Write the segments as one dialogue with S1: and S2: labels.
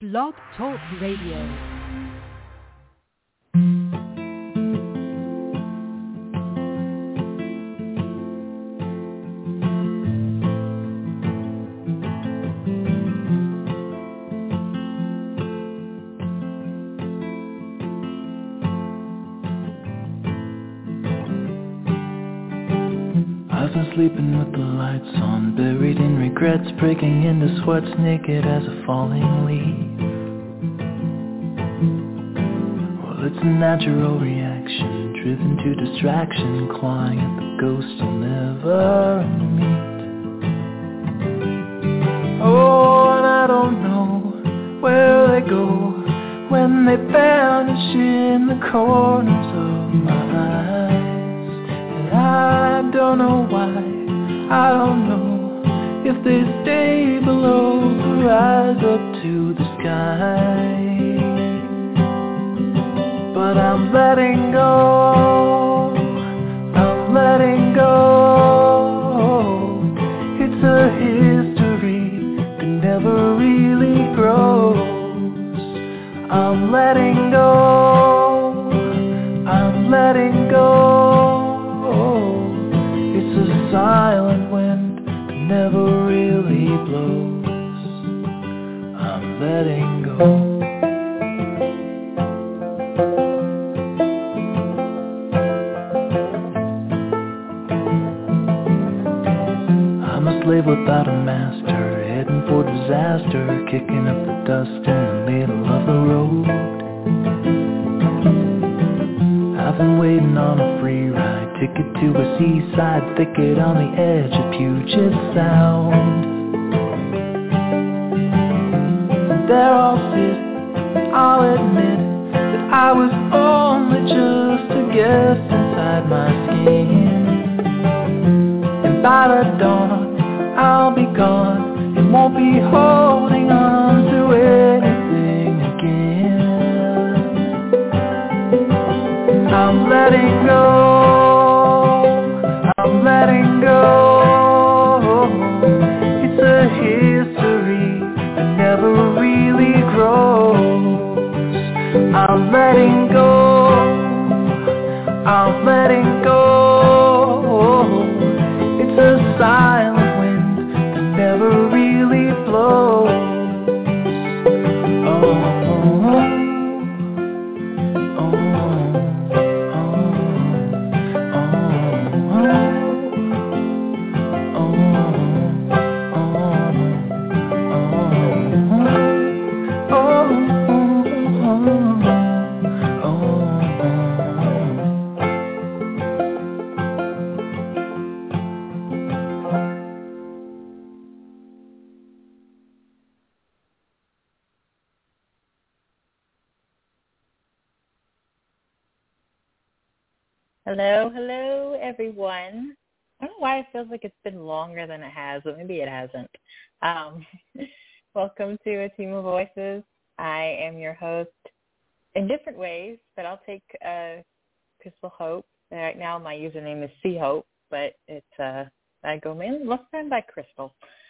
S1: Blog Talk Radio.
S2: Sleeping with the lights on, buried in regrets, breaking into sweats, naked as a falling leaf. Well, it's a natural reaction, driven to distraction, clawing at the ghosts you'll never meet. Oh, and I don't know where they go when they vanish in the corners of my eyes. And I don't know why, I don't know if they stay below or rise up to the sky. But I'm letting go, I'm letting go. It's a history that never really grows. I'm letting go, I'm letting go. Silent wind that never really blows. I'm letting go. I'm a slave without a master, heading for disaster, kicking up the dust in the middle of the road. I've been waiting on a free ride, ticket to a seaside thicket on the edge of Puget Sound. There I'll sit, I'll admit that I was only just a guest inside my skin. And by the dawn, I'll be gone and won't be holding on to anything again. I'm letting go, I'm letting go. It's a history that never really grows. I'm letting go, I'm letting go. It's a silent wind that never really blows.
S3: Hello, hello, everyone. I don't know why it feels like it's been longer than it has, but maybe it hasn't. Welcome to A Team of Voices. I am your host in different ways, but I'll take Crystal Hope. Right now my username is C Hope, but it's I go mainly most time by Crystal.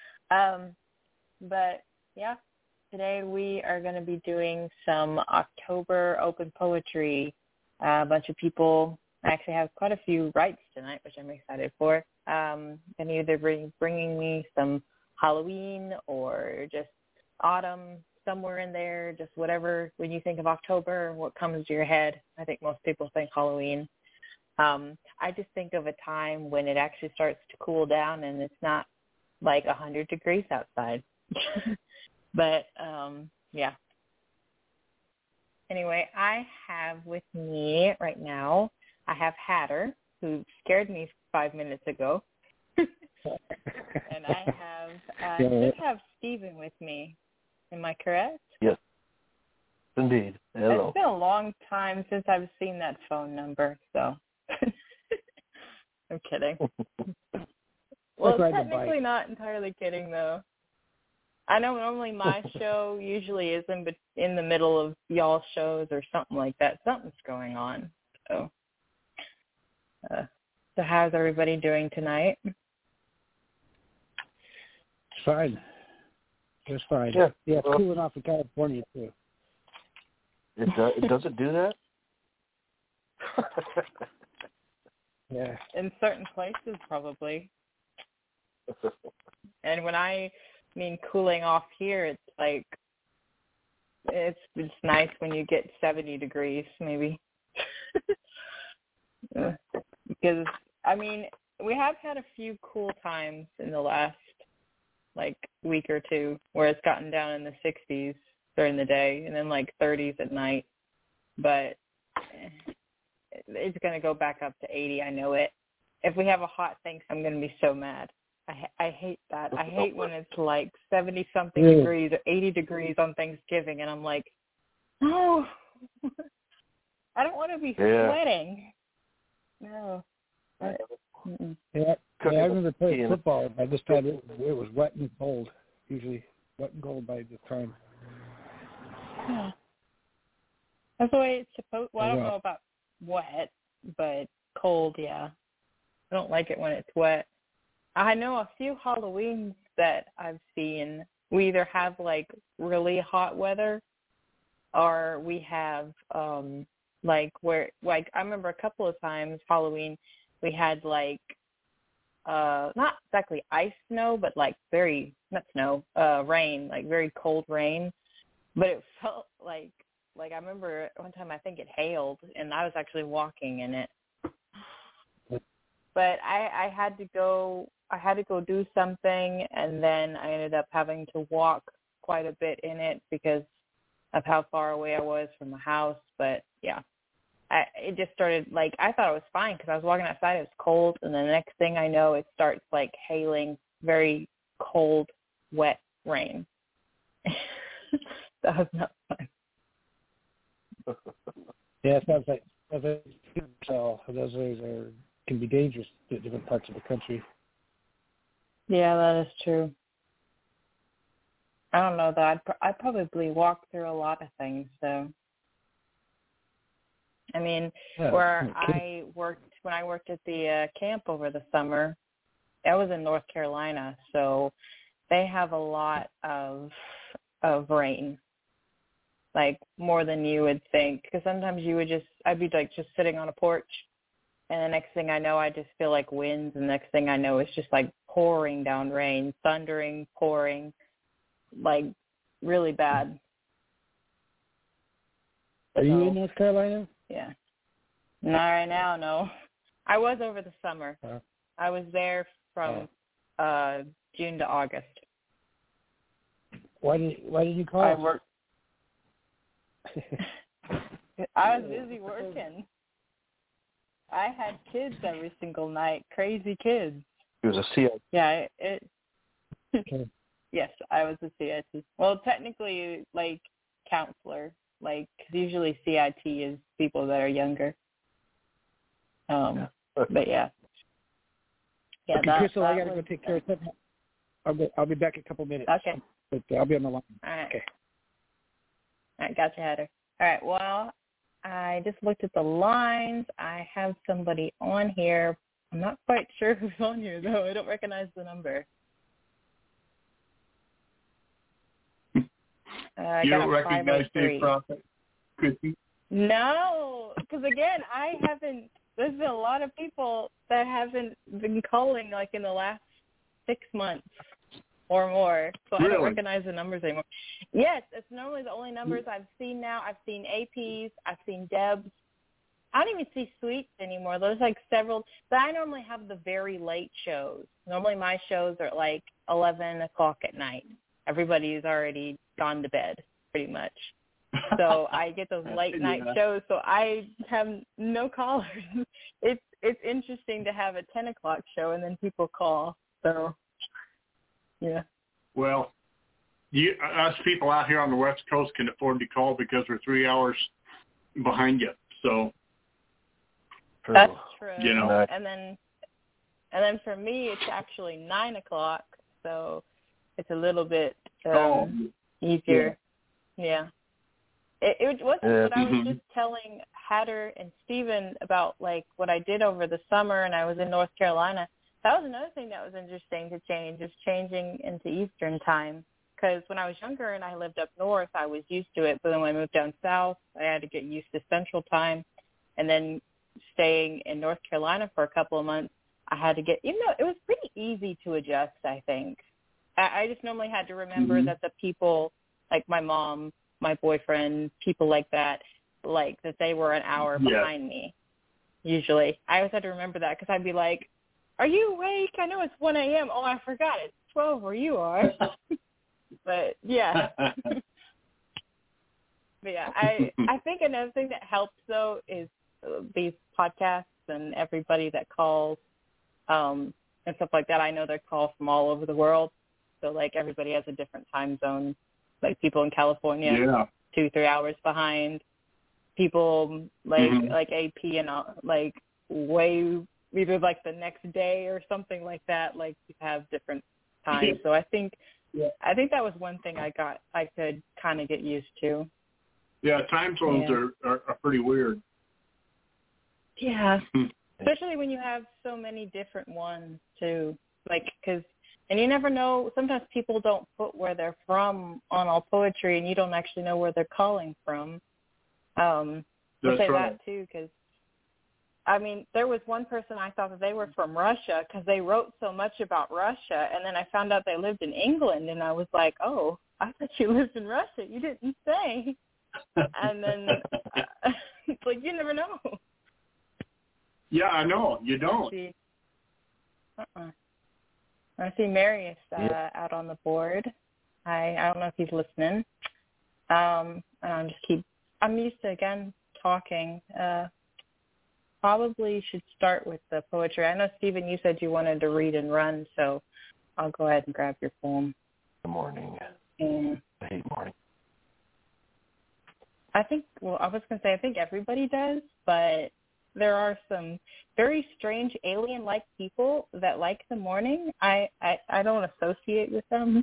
S3: But yeah, today we are going to be doing some October open poetry. A bunch of people. I actually have quite a few writes tonight, which I'm excited for. And either bringing me some Halloween or just autumn, somewhere in there, just whatever. When you think of October, what comes to your head? I think most people think Halloween. I just think of a time when it actually starts to cool down and it's not like 100 degrees outside. But, yeah. Anyway, I have with me right now, I have Hatter, who scared me 5 minutes ago. And I just have Stephen with me. Am I correct?
S4: Yes, indeed. Hello.
S3: It's been a long time since I've seen that phone number, so I'm kidding. Well, technically not entirely kidding, though. I know normally my show usually is in the middle of y'all's shows or something like that. Something's going on. So how's everybody doing tonight?
S5: Fine.
S1: It was fine.
S4: Yeah.
S1: Yeah, it's
S4: Well,
S1: cooling off in California, too.
S4: it doesn't do that?
S1: Yeah.
S3: In certain places, probably. And when I mean cooling off here, it's like it's nice when you get 70 degrees, maybe. Because I mean, we have had a few cool times in the last like week or two where it's gotten down in the 60s during the day and then like 30s at night. But it's going to go back up to 80. I know it. If we have a hot Thanksgiving, I'm going to be so mad. I hate that. I hate when it's like 70-something degrees or 80 degrees on Thanksgiving, and I'm like, no, I don't want to be sweating. No.
S1: Yeah, I remember playing football. I just had it was wet and cold, usually wet and cold by the time.
S3: Yeah. That's the way it's supposed. Well, I don't know about wet, but cold, yeah. I don't like it when it's wet. I know a few Halloweens that I've seen, we either have like really hot weather or we have like where, like I remember a couple of times Halloween we had like not exactly ice snow, but like very, not snow, rain, like very cold rain. But it felt like I remember one time I think it hailed and I was actually walking in it. But I had to go do something, and then I ended up having to walk quite a bit in it because of how far away I was from the house. But yeah, it just started like I thought it was fine because I was walking outside. It was cold, and then the next thing I know, it starts like hailing, very cold, wet rain. That was not fun.
S1: Yeah, it sounds like so those are can be dangerous in different parts of the country.
S3: Yeah, that is true. I don't know though. I'd probably walk through a lot of things. So, I mean, when I worked at the camp over the summer, I was in North Carolina, so they have a lot of rain, like more than you would think. Because sometimes I'd be like just sitting on a porch. And the next thing I know, I just feel like winds. And the next thing I know, it's just like pouring down rain, thundering, pouring, like really bad.
S1: Are you in North Carolina?
S3: Yeah. Not right now, no. I was over the summer. I was there from June to August.
S1: Why did you call?
S3: I worked. I was busy working. I had kids every single night, crazy kids.
S4: It was a CIT.
S3: Yeah, yes, I was a CIT. Well, technically, like, counselor. Like, 'cause usually CIT is people that are younger. But yeah. Yeah,
S1: okay, Crystal, I got to go take care of something. I'll be back in a couple minutes.
S3: Okay.
S1: But I'll be on the line.
S3: All right.
S1: Okay.
S3: All right, gotcha, Heather. All right, well, I just looked at the lines. I have somebody on here. I'm not quite sure who's on here, though. I don't recognize the number.
S5: You don't recognize Dave Prophet, Chrissy?
S3: No, because, again, there's been a lot of people that haven't been calling, like, in the last 6 months or more, so really? I don't recognize the numbers anymore. Yes, it's normally the only numbers I've seen now. I've seen APs. I've seen Debs. I don't even see Sweets anymore. There's like several. But I normally have the very late shows. Normally my shows are like 11 o'clock at night. Everybody's already gone to bed pretty much. So I get those late night shows, so I have no callers. It's interesting to have a 10 o'clock show and then people call. So, yeah.
S5: Well, us people out here on the West Coast can afford to call because we're 3 hours behind you. So
S3: that's true.
S5: You know,
S3: and then for me, it's actually 9 o'clock, so it's a little bit easier. Yeah. It wasn't what I was just telling Hatter and Steven about, like, what I did over the summer, and I was in North Carolina. That was another thing that was interesting to change, is changing into Eastern time. because when I was younger and I lived up north, I was used to it. But then when I moved down south, I had to get used to Central Time. And then staying in North Carolina for a couple of months, I had to get, even though it was pretty easy to adjust, I think. I just normally had to remember that the people, like my mom, my boyfriend, people like that, like that they were an hour behind me, usually. I always had to remember that because I'd be like, are you awake? I know it's 1 a.m. Oh, I forgot. It's 12 where you are. But, yeah. But, yeah, I think another thing that helps, though, is these podcasts and everybody that calls and stuff like that. I know they're called from all over the world. So, like, everybody has a different time zone. Like, people in California, 2-3 hours behind. People, like AP and, like, way either, like, the next day or something like that. Like, you have different times. So I think that was one thing I could kind of get used to.
S5: Yeah, time zones are pretty weird.
S3: Yeah, especially when you have so many different ones, too. Like, and you never know, sometimes people don't put where they're from on All Poetry, and you don't actually know where they're calling from.
S5: That's
S3: say
S5: right.
S3: that, too, because, I mean, there was one person I thought that they were from Russia because they wrote so much about Russia, and then I found out they lived in England, and I was like, oh, I thought you lived in Russia. You didn't say. And then it's like, you never know.
S5: Yeah, I know. You don't.
S3: I see Marius out on the board. I don't know if he's listening. And I'm used to, again, talking. Probably should start with the poetry. I know, Stephen, you said you wanted to read and run, so I'll go ahead and grab your poem.
S4: Good morning.
S3: And
S4: I hate morning.
S3: I think everybody does, but there are some very strange alien-like people that like the morning. I don't associate with them.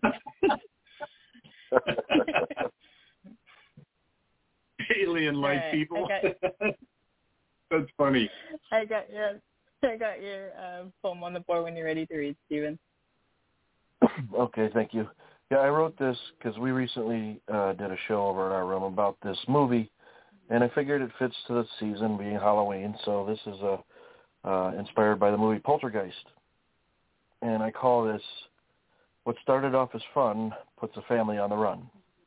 S5: Alien-like people? That's funny.
S3: I got your poem on the board when you're ready to read, Stephen.
S4: Okay, thank you. Yeah, I wrote this because we recently did a show over in our room about this movie, and I figured it fits to the season being Halloween, so this is inspired by the movie Poltergeist. And I call this, what started off as fun puts a family on the run.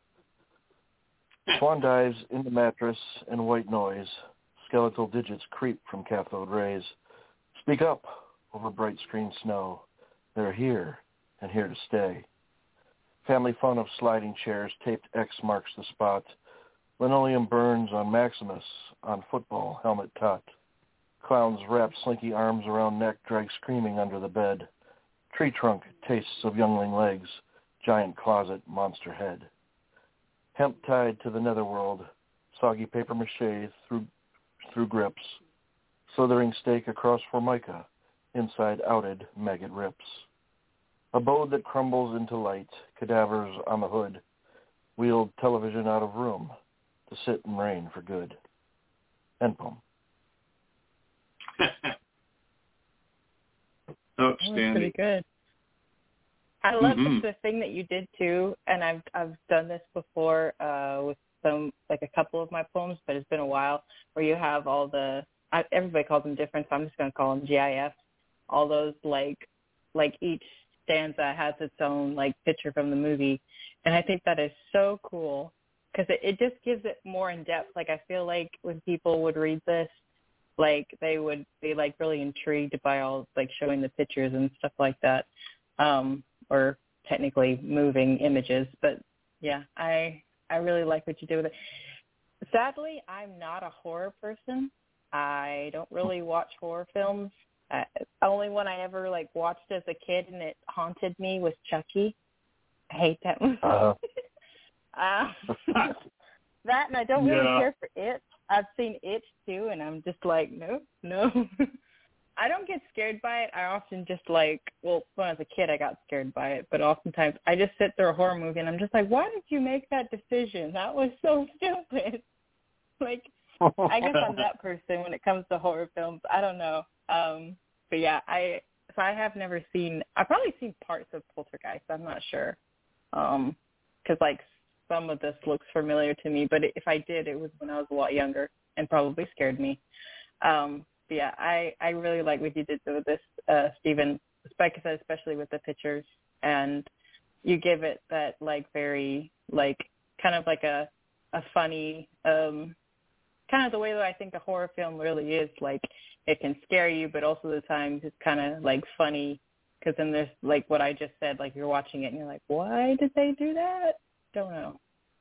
S4: Swan dives in the mattress and white noise. Skeletal digits creep from cathode rays. Speak up over bright screen snow. They're here and here to stay. Family fun of sliding chairs, taped X marks the spot. Linoleum burns on Maximus, on football helmet tot. Clowns wrap slinky arms around neck, drag screaming under the bed. Tree trunk tastes of youngling legs, giant closet, monster head. Hemp tied to the netherworld, soggy paper mache through grips. Slithering steak across Formica, inside outed maggot rips. Abode that crumbles into light, cadavers on the hood, wheeled television out of room to sit and rain for good. End poem.
S5: Outstanding.
S3: That's pretty good. I love the thing that you did too, and I've done this before with a couple of my poems, but it's been a while, where you have all everybody calls them different, so I'm just going to call them GIFs. All those like each stanza has its own like picture from the movie, and I think that is so cool because it just gives it more in depth. Like I feel like when people would read this, like they would be like really intrigued by all like showing the pictures and stuff like that, or technically moving images. But yeah, I really like what you did with it. Sadly, I'm not a horror person. I don't really watch horror films. The only one I ever watched as a kid and it haunted me was Chucky. I hate that movie. That, and I don't really care for It. I've seen It too, and I'm just like, no. I don't get scared by it. I often just when I was a kid I got scared by it, but oftentimes I just sit through a horror movie and I'm just like, why did you make that decision? That was so stupid. I guess I'm that person when it comes to horror films. I don't know. But yeah, I have never seen, I've probably seen parts of Poltergeist. I'm not sure. because like some of this looks familiar to me, but if I did, it was when I was a lot younger and probably scared me. Yeah, I really like what you did with this, Stephen, especially with the pictures, and you give it that like very like kind of like a funny kind of the way that I think a horror film really is. Like it can scare you, but also the times it's kind of like funny, because then there's like what I just said, like you're watching it and you're like, why did they do that? Don't know.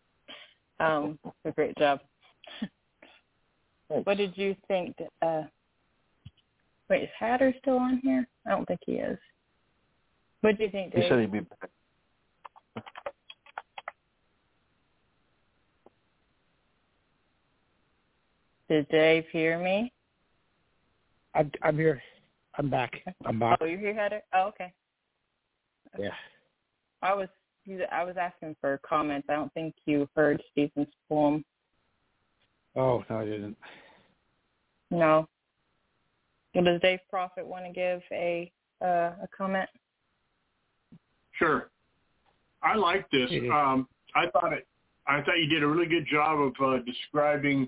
S3: A great job. What did you think? Wait, is Hatter still on here? I don't think he is. What did you think, Dave?
S4: He said he'd be back.
S3: Did Dave hear me?
S1: I'm here. I'm back. I'm back.
S3: Oh, you're here, Hatter? Oh, okay.
S1: Yeah.
S3: I was asking for comments. I don't think you heard Stephen's poem.
S1: Oh, no, I didn't.
S3: No. Well, does Dave Prophet want to give a comment?
S5: Sure. I like this. I thought you did a really good job of describing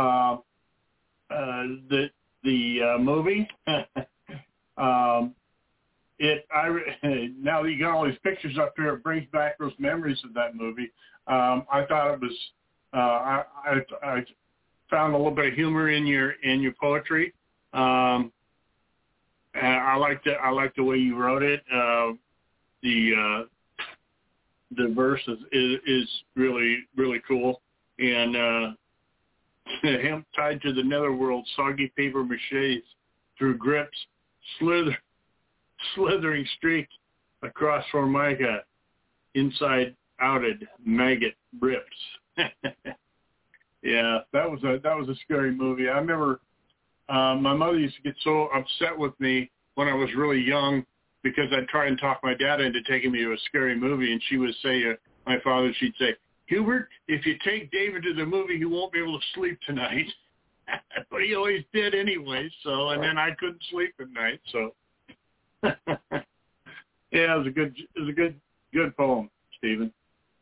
S5: the movie. Now that you got all these pictures up here, it brings back those memories of that movie. I thought it was. I found a little bit of humor in your poetry. And I like the way you wrote it. The verse is really, really cool, and him tied to the netherworld, soggy paper maches through grips, slithering streak across Formica, inside outed maggot rips. Yeah, that was a scary movie. I remember my mother used to get so upset with me when I was really young because I'd try and talk my dad into taking me to a scary movie, and she would say, my father, she'd say, Hubert, if you take David to the movie, he won't be able to sleep tonight. But he always did anyway, so, and then I couldn't sleep at night, so. Yeah, it was a good poem, Stephen.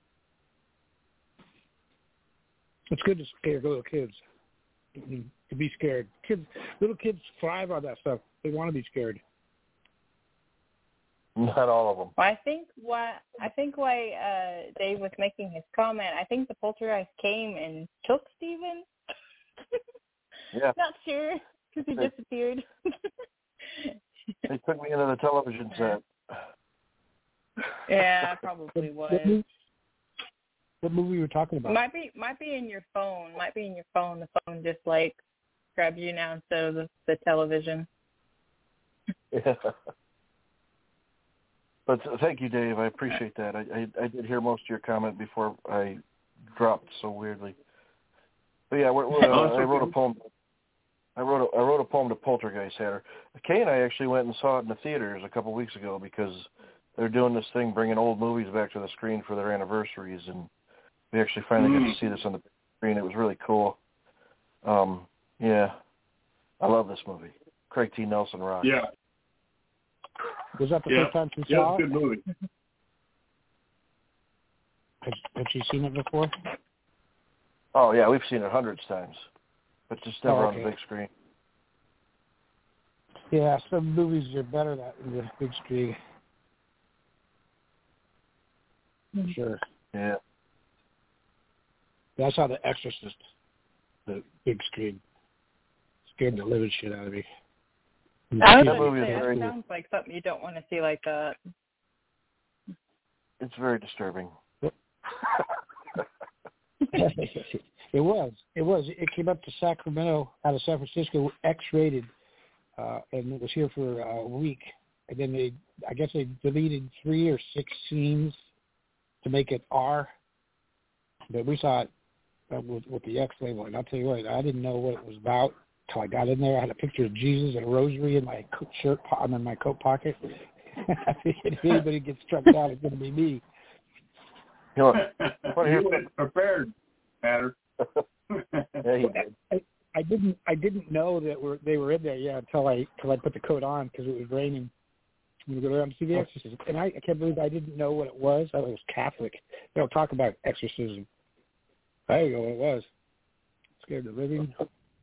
S1: It's good to scare little kids. To be scared. Little kids thrive on that stuff. They want to be scared.
S4: Not all of them.
S3: Well, I think why Dave was making his comment, I think the poltergeist came and took Stephen.
S4: Yeah.
S3: Not sure, because he disappeared.
S4: They took me into the television set.
S3: Yeah, probably was.
S1: What movie were you talking about?
S3: Might be in your phone. The phone just like grabs you now instead of the television.
S4: Yeah. But thank you, Dave. I appreciate that. I did hear most of your comment before I dropped so weirdly. But yeah, I wrote a poem. I wrote a poem to Poltergeist Hatter. Kay and I actually went and saw it in the theaters a couple weeks ago because they're doing this thing, bringing old movies back to the screen for their anniversaries, and we actually finally got to see this on the screen. It was really cool. Yeah, I love this movie. Craig T. Nelson rocks.
S5: Yeah.
S1: Was that the first time you saw it?
S5: Yeah, it's a good movie.
S1: Have you seen it before?
S4: Oh, yeah, we've seen it hundreds of times, but just never on the big screen.
S1: Yeah, some movies are better than the big screen. Sure.
S4: Yeah.
S1: I saw The Exorcist, the big screen. Scared the living shit out of me.
S3: That sounds like something you don't want to see like that.
S4: It's very disturbing.
S1: It was. It came up to Sacramento out of San Francisco, X-rated, and it was here for a week. And then I guess they deleted 3 or 6 scenes to make it R. But we saw it with the X label, and I'll tell you what, I didn't know what it was about until I got in there. I had a picture of Jesus and a rosary in my in my coat pocket. I figured if anybody gets struck down, it's going to be me.
S5: You went prepared, Hatter.
S4: Yeah, he did.
S1: I didn't know that they were in there until I put the coat on because it was raining. I'm going to go down to see The Exorcist. And I can't believe I didn't know what it was. I was Catholic. They don't talk about exorcism. There you go, it was. Scared the living.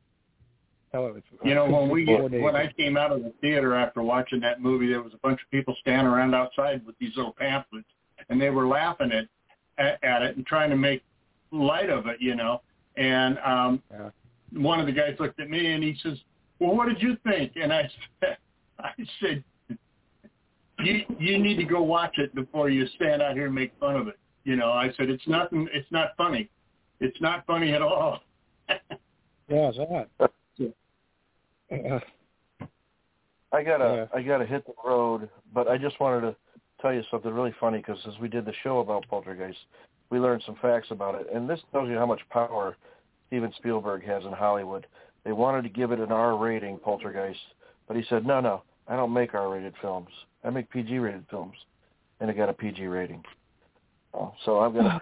S5: When I came out of the theater after watching that movie, there was a bunch of people standing around outside with these little pamphlets, and they were laughing at it and trying to make light of it, And one of the guys looked at me and he says, "Well, what did you think?" And I said, you need to go watch it before you stand out here and make fun of it. I said, it's not funny. It's not funny at all.
S1: Yeah, it's that.
S4: I gotta hit the road, but I just wanted to tell you something really funny, because as we did the show about Poltergeist, we learned some facts about it, and this tells you how much power Steven Spielberg has in Hollywood. They wanted to give it an R rating, Poltergeist, but he said, no, I don't make R-rated films. I make PG-rated films, and it got a PG rating. So I'm gonna.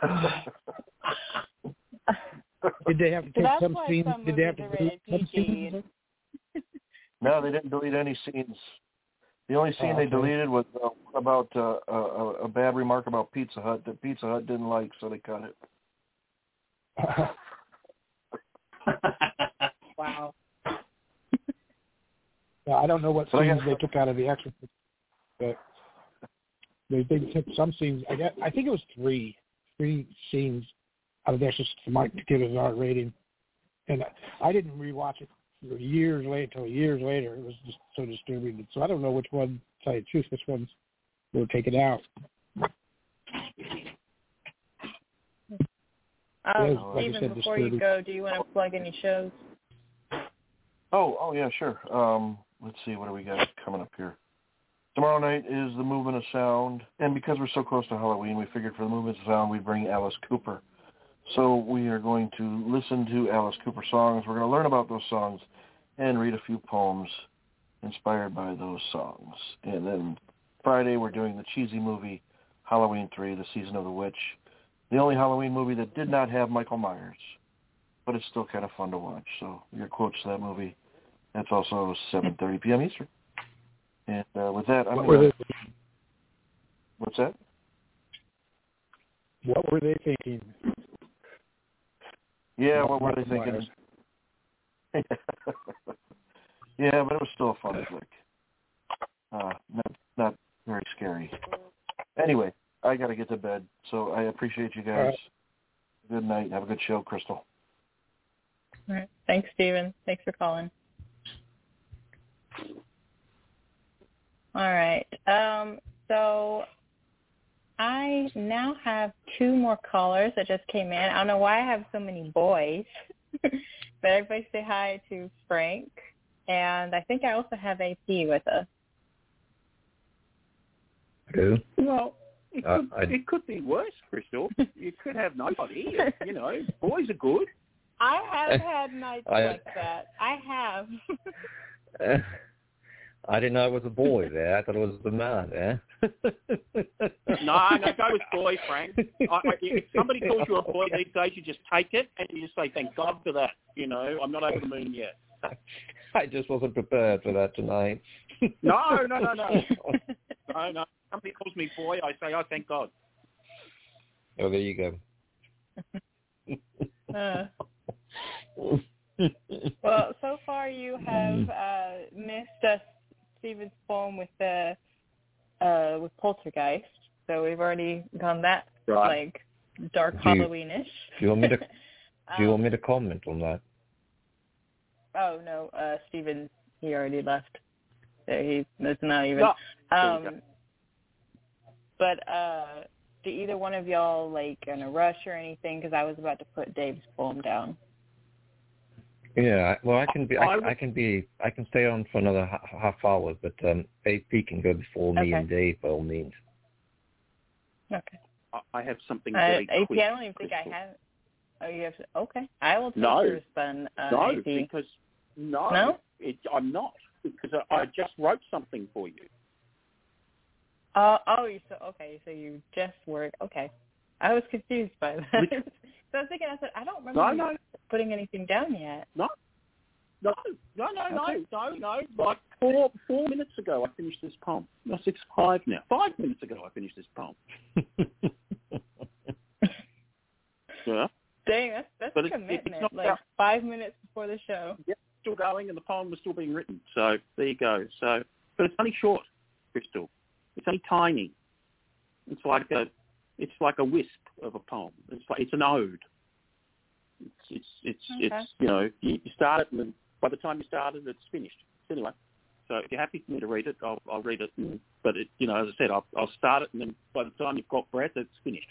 S1: Did they have to take some scenes? Did they have to delete some scenes?
S4: No, they didn't delete any scenes. The only scene they deleted was about a bad remark about Pizza Hut that Pizza Hut didn't like, so they cut it.
S3: Wow.
S1: Yeah, I don't know what scenes they took out of The Exorcist, but they took some scenes. I think it was three scenes out of The Exorcist to give it an R rating, and I didn't rewatch it for years later. It was just so disturbing. So I don't know which one, to tell you the truth, which ones were taken out.
S3: Stephen, before you go, do you want to plug any shows?
S4: Oh yeah, sure. Let's see, what do we got coming up here? Tomorrow night is the Movement of Sound, and because we're so close to Halloween, we figured for the Movement of Sound we'd bring Alice Cooper. So we are going to listen to Alice Cooper songs. We're going to learn about those songs and read a few poems inspired by those songs. And then Friday we're doing the cheesy movie Halloween 3, The Season of the Witch. The only Halloween movie that did not have Michael Myers, but it's still kind of fun to watch. So your quotes to that movie. That's also 7:30 p.m. Eastern. And with that, What's that?
S1: What were they thinking?
S4: Yeah, what were they thinking? Yeah, but it was still a fun flick. Not very scary. Anyway, I got to get to bed, so I appreciate you guys. Right. Good night. Have a good show, Crystal.
S3: All right. Thanks, Stephen. Thanks for calling. All right. So I now have two more callers that just came in. I don't know why I have so many boys, but everybody say hi to Frank. And I think I also have AP with us.
S6: Who?
S7: Well, it could be worse, Crystal. You could have nobody. Boys are good.
S3: I have had nights like that. I have.
S6: I didn't know it was a boy there. I thought it was a man there.
S7: No, go with boy, Frank. If somebody calls you a boy these days, you just take it and you just say, thank God for that. I'm not over the moon yet.
S6: I just wasn't prepared for that tonight.
S7: No. No. Somebody calls me boy, I say, oh, thank God.
S6: Oh, there you
S3: go. Well, so far you have missed Stephen's poem with Poltergeist, so we've already gone that dark Halloweenish.
S6: Do you want me to comment on that?
S3: Oh no, Stephen, he already left. So it's not even.
S7: No.
S3: But do either one of y'all in a rush or anything? Because I was about to put Dave's poem down.
S6: Yeah, well, I can stay on for another half hour, but AP can go before me and Dave by all means.
S3: Okay.
S7: I have something very quick.
S3: AP, I don't even think I have. Oh, you have to. Okay, I will take yours then.
S7: No,
S3: AP.
S7: because I'm not, because I just wrote something for you.
S3: So you just work. Okay, I was confused by that. So I was thinking, I said, I don't remember putting anything down yet.
S7: No, No. Like 4 minutes ago, I finished this poem. No, 5 now. 5 minutes ago, I finished this poem. Yeah.
S3: Dang, that's a commitment. Like 5 minutes before the show.
S7: Yeah, still going, and the poem was still being written. So there you go. So, but it's only short, Crystal. It's only tiny. It's like a wisp of a poem. It's an ode. It's you know, you start it, and then by the time you start it, it's finished. Anyway, so if you're happy for me to read it, I'll read it. But it, you know, as I said, I'll start it, and then by the time you've got breath, it's finished.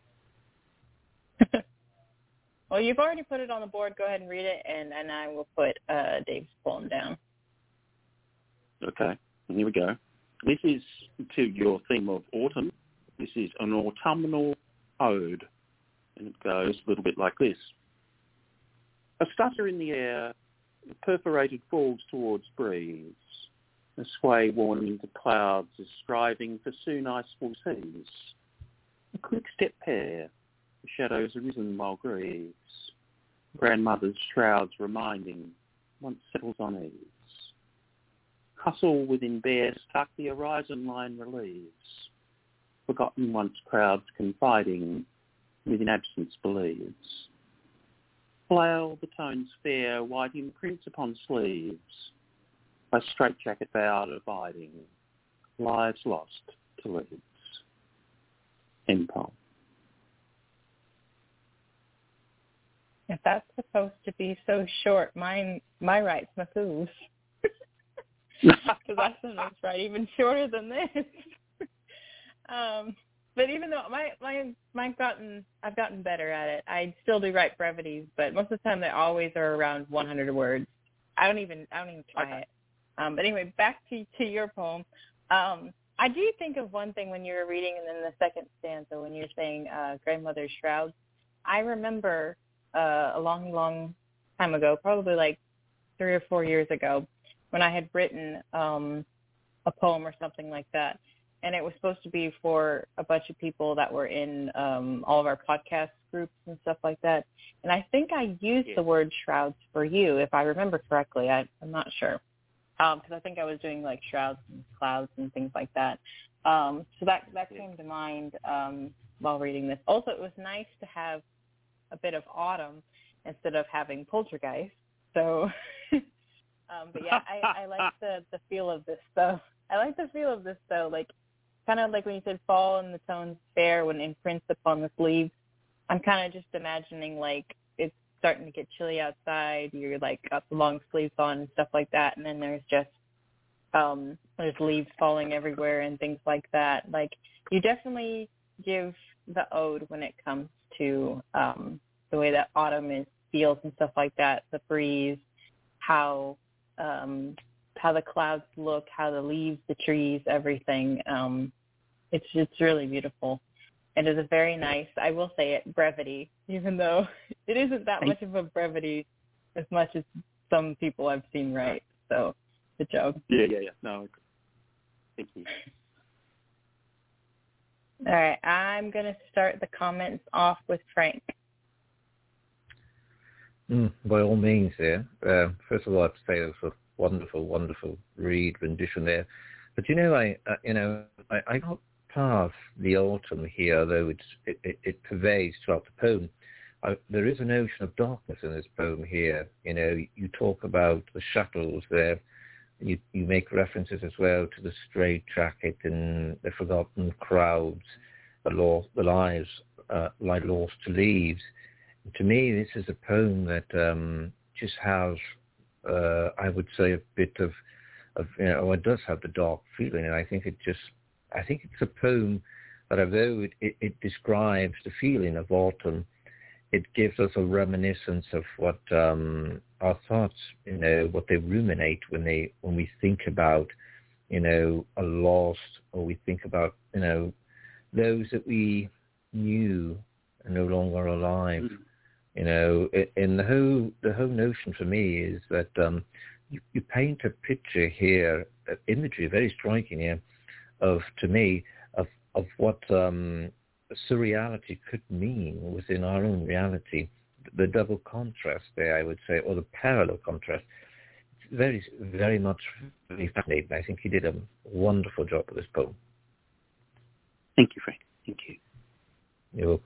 S3: Well, you've already put it on the board. Go ahead and read it, and I will put Dave's poem down.
S7: Okay, and here we go. This is to your theme of autumn. This is an autumnal ode, and it goes a little bit like this. A stutter in the air, perforated falls towards breeze. A sway worn into clouds is striving for soon iceful seas. A quick-step pair, the shadows arisen while grieves. Grandmother's shrouds reminding, once settles on ease. Hustle within bare stuck, the horizon line relieves. Forgotten once crowds confiding, within absence believes. Flail the tones fair, white imprints upon sleeves. A straitjacket vowed abiding, lives lost to leaves. End poem.
S3: If that's supposed to be so short, my rights must lose. Because I sometimes write even shorter than this. But even though I've gotten better at it. I still do write brevities, but most of the time they always are around 100 words. I don't even try it. But anyway, back to your poem. I do think of one thing when you were reading, and then the second stanza when you're saying grandmother's shrouds. I remember a long time ago, probably like 3 or 4 years ago, when I had written a poem or something like that. And it was supposed to be for a bunch of people that were in all of our podcast groups and stuff like that. And I think I used the word shrouds for you, if I remember correctly. I'm not sure. Because I think I was doing like shrouds and clouds and things like that. So that came to mind while reading this. Also, it was nice to have a bit of autumn instead of having poltergeist. So, but yeah, I like the feel of this stuff. I like the feel of this though, like kind of like when you said fall and the tones fair when imprints upon the sleeves. I'm kind of just imagining like it's starting to get chilly outside. You're like got the long sleeves on and stuff like that, and then there's just there's leaves falling everywhere and things like that. Like you definitely give the ode when it comes to the way that autumn feels and stuff like that. The breeze, how the clouds look, how the leaves, the trees, everything. It's really beautiful. It is a very nice, I will say it, brevity, even though it isn't that much of a brevity as much as some people I've seen write. So, good job.
S7: Yeah. No, thank you.
S3: All right, I'm going to start the comments off with Frank.
S6: By all means, there. First of all, I have to say it was a wonderful read rendition there. But I got past the autumn here, though it pervades throughout the poem. There is a notion of darkness in this poem here. You know, you talk about the shuttles there. You make references as well to the straitjacket and the forgotten crowds, the lives like lost to leaves. To me, this is a poem that just has, I would say, a bit of it does have the dark feeling, and I think it's a poem that, although it describes the feeling of autumn, it gives us a reminiscence of what our thoughts, what they ruminate when we think about, a loss, or we think about, those that we knew are no longer alive. And the whole notion for me is that you paint a picture here, imagery very striking here, of what surreality could mean within our own reality. The double contrast there, I would say, or the parallel contrast. very, very much very fascinating. I think you did a wonderful job with this poem.
S7: Thank you, Frank. Thank you.
S6: You're welcome.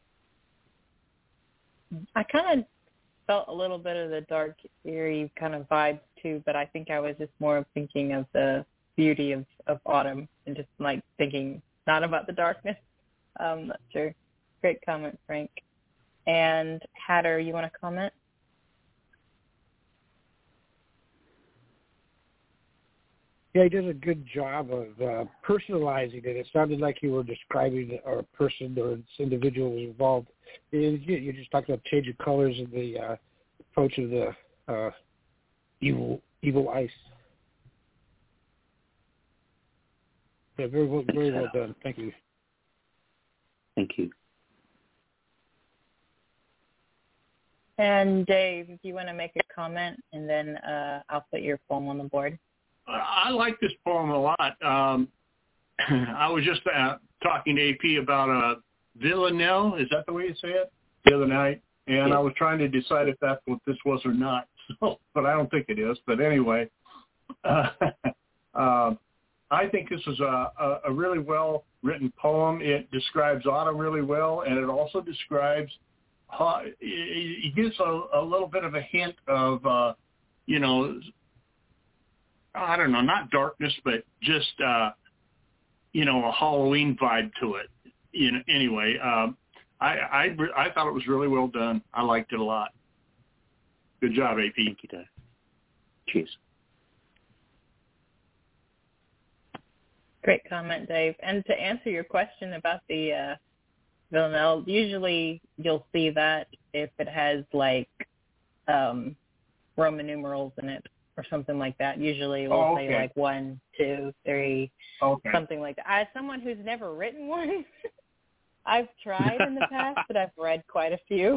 S3: I kind of felt a little bit of the dark, eerie kind of vibes too, but I think I was just more thinking of the beauty of autumn and just like thinking not about the darkness. Not sure. Great comment, Frank. And Hatter, you want to comment?
S1: Yeah, he did a good job of personalizing it. It sounded like you were describing a person or this individual was involved. You just talked about change of colors and the approach of the evil ice. Yeah, very well done. Thank you.
S7: Thank you.
S3: And Dave, if you want to make a comment, and then I'll put your poem on the board.
S5: I like this poem a lot. I was just talking to AP about Villanelle. Is that the way you say it? The other night. And
S7: yeah.
S5: I was trying to decide if that's what this was or not. So, but I don't think it is. But anyway, I think this is a really well-written poem. It describes autumn really well, and it also describes it gives a little bit of a hint of, I don't know, not darkness, but just, a Halloween vibe to it. Anyway, I thought it was really well done. I liked it a lot. Good job, AP.
S7: Thank you, Dave. Cheers.
S3: Great comment, Dave. And to answer your question about the Villanelle, usually you'll see that if it has like Roman numerals in it or something like that. Usually we'll say like 1, 2, 3, something like that. As someone who's never written one, I've tried in the past, but I've read quite a few.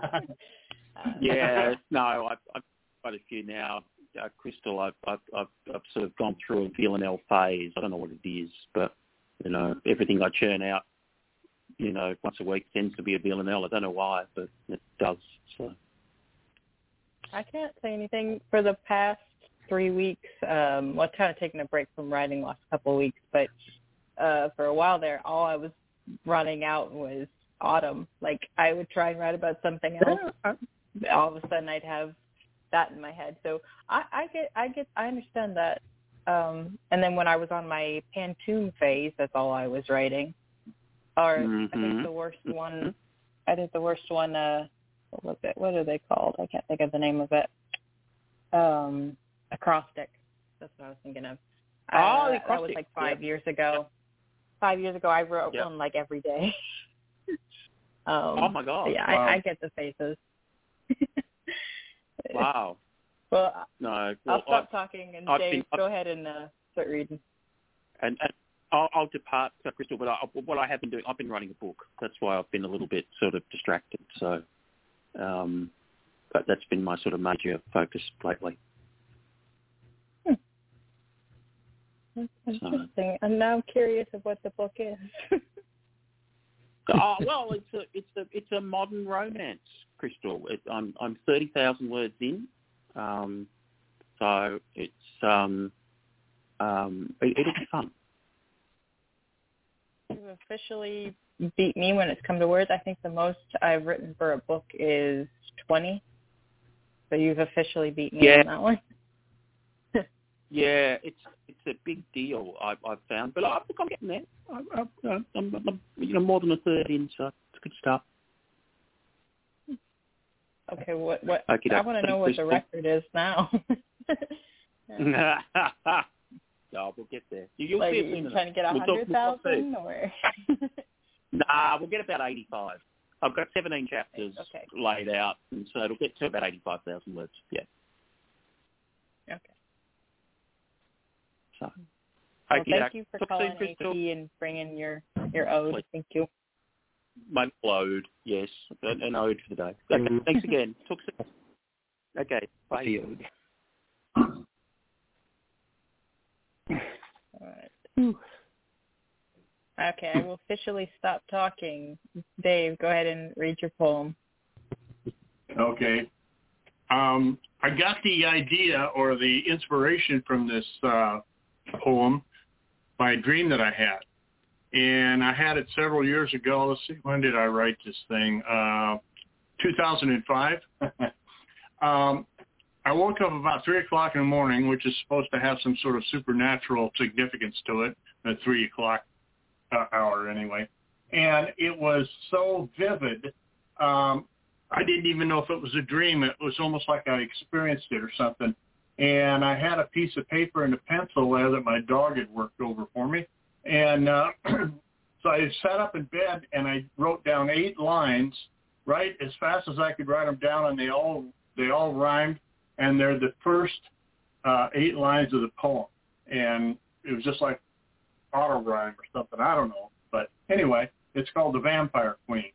S7: Yeah, no, I've quite a few now. Crystal, I've sort of gone through a Villanelle phase. I don't know what it is, but everything I churn out, once a week tends to be a Villanelle. I don't know why, but it does. So
S3: I can't say anything for the past 3 weeks. Well, I've kind of taken a break from writing the last couple of weeks, but for a while there, all I was running out was autumn. Like I would try and write about something else. All of a sudden, I'd have that in my head. So I understand that. And then when I was on my Pantoum phase, that's all I was writing. Or I think the worst one. What was it? What are they called? I can't think of the name of it. Acrostic. That's what I was thinking of. That was like 5 years ago. 5 years ago, I wrote one like every day.
S7: Oh my God!
S3: Yeah,
S7: wow.
S3: I get the phases.
S7: Wow.
S3: Well,
S7: no.
S3: I'll stop talking, and Dave, go ahead and start reading.
S7: And I'll depart, Crystal. But what I have been doing, I've been writing a book. That's why I've been a little bit sort of distracted. So, but that's been my sort of major focus lately.
S3: That's interesting. So, I'm now curious of what the book is.
S7: Well, it's a modern romance, Crystal. I'm 30,000 words in, so it's it'll be fun.
S3: You've officially beat me when it's come to words. I think the most I've written for a book is 20. So you've officially beat me on that one.
S7: Yeah, it's a big deal. I've found, but I'm getting there. I'm more than a third in, so it's a good start.
S3: Okay, what? I want to know what the record is now.
S7: No, we'll get there. You'll
S3: like,
S7: see
S3: are you trying to get 100,000 or?
S7: Nah, we'll get about 85. I've got 17 chapters laid out, and so it'll get to about 85,000 words. Yeah.
S3: Okay.
S7: So,
S3: well, thank you for calling AP and bringing your ode.
S7: Please.
S3: Thank you.
S7: My ode, yes, an ode for the day. Okay, thanks again. Talk soon. Okay, bye.
S3: All right. Okay, I will officially stop talking. Dave, go ahead and read your poem.
S5: Okay. I got the idea or the inspiration from this poem by a dream that I had. And I had it several years ago. Let's see, when did I write this thing? 2005. I woke up about 3 o'clock in the morning, which is supposed to have some sort of supernatural significance to it, at 3 o'clock hour anyway. And it was so vivid, I didn't even know if it was a dream. It was almost like I experienced it or something. And I had a piece of paper and a pencil there that my dog had worked over for me. And so I sat up in bed and I wrote down 8 lines, right, as fast as I could write them down, and they all rhymed. And they're the first 8 lines of the poem. And it was just like auto rhyme or something. I don't know. But anyway, it's called The Vampire Queen.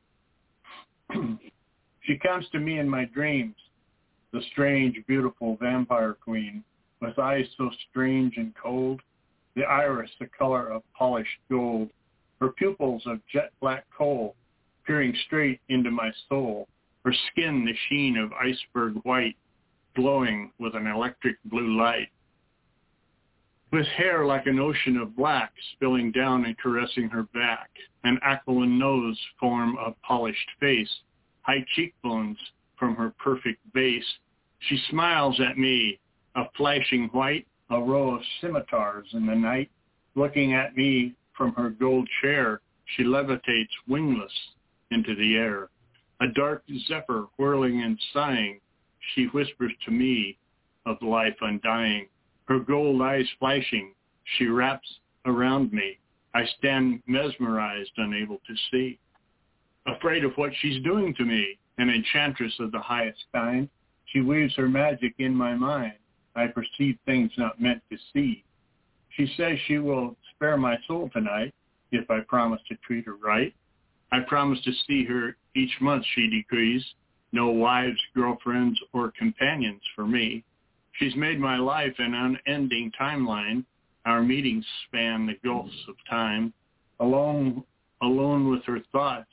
S5: She comes to me in my dreams, the strange, beautiful vampire queen, with eyes so strange and cold, the iris the color of polished gold, her pupils of jet black coal, peering straight into my soul, her skin the sheen of iceberg white, glowing with an electric blue light, with hair like an ocean of black spilling down and caressing her back, an aquiline nose form of polished face, high cheekbones from her perfect base. She smiles at me, a flashing white, a row of scimitars in the night. Looking at me from her gold chair, she levitates wingless into the air. A dark zephyr whirling and sighing, she whispers to me of life undying. Her gold eyes flashing, she wraps around me. I stand mesmerized, unable to see. Afraid of what she's doing to me, an enchantress of the highest kind. She weaves her magic in my mind. I perceive things not meant to see. She says she will spare my soul tonight if I promise to treat her right. I promise to see her each month, she decrees. No wives, girlfriends, or companions for me. She's made my life an unending timeline. Our meetings span the gulfs of time. Alone with her thoughts.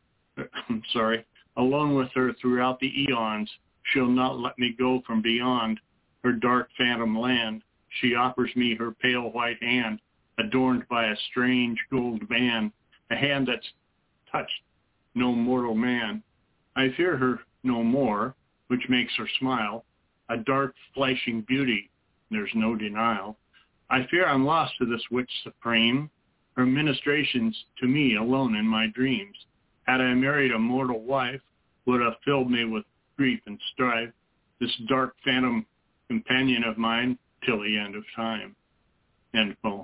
S5: Alone with her throughout the eons. She'll not let me go from beyond her dark phantom land. She offers me her pale white hand, adorned by a strange gold band, a hand that's touched no mortal man. I fear her no more, which makes her smile, a dark, flashing beauty, there's no denial. I fear I'm lost to this witch supreme, her ministrations to me alone in my dreams. Had I married a mortal wife, would have filled me with grief and strife, this dark phantom companion of mine till the end of time. End poem.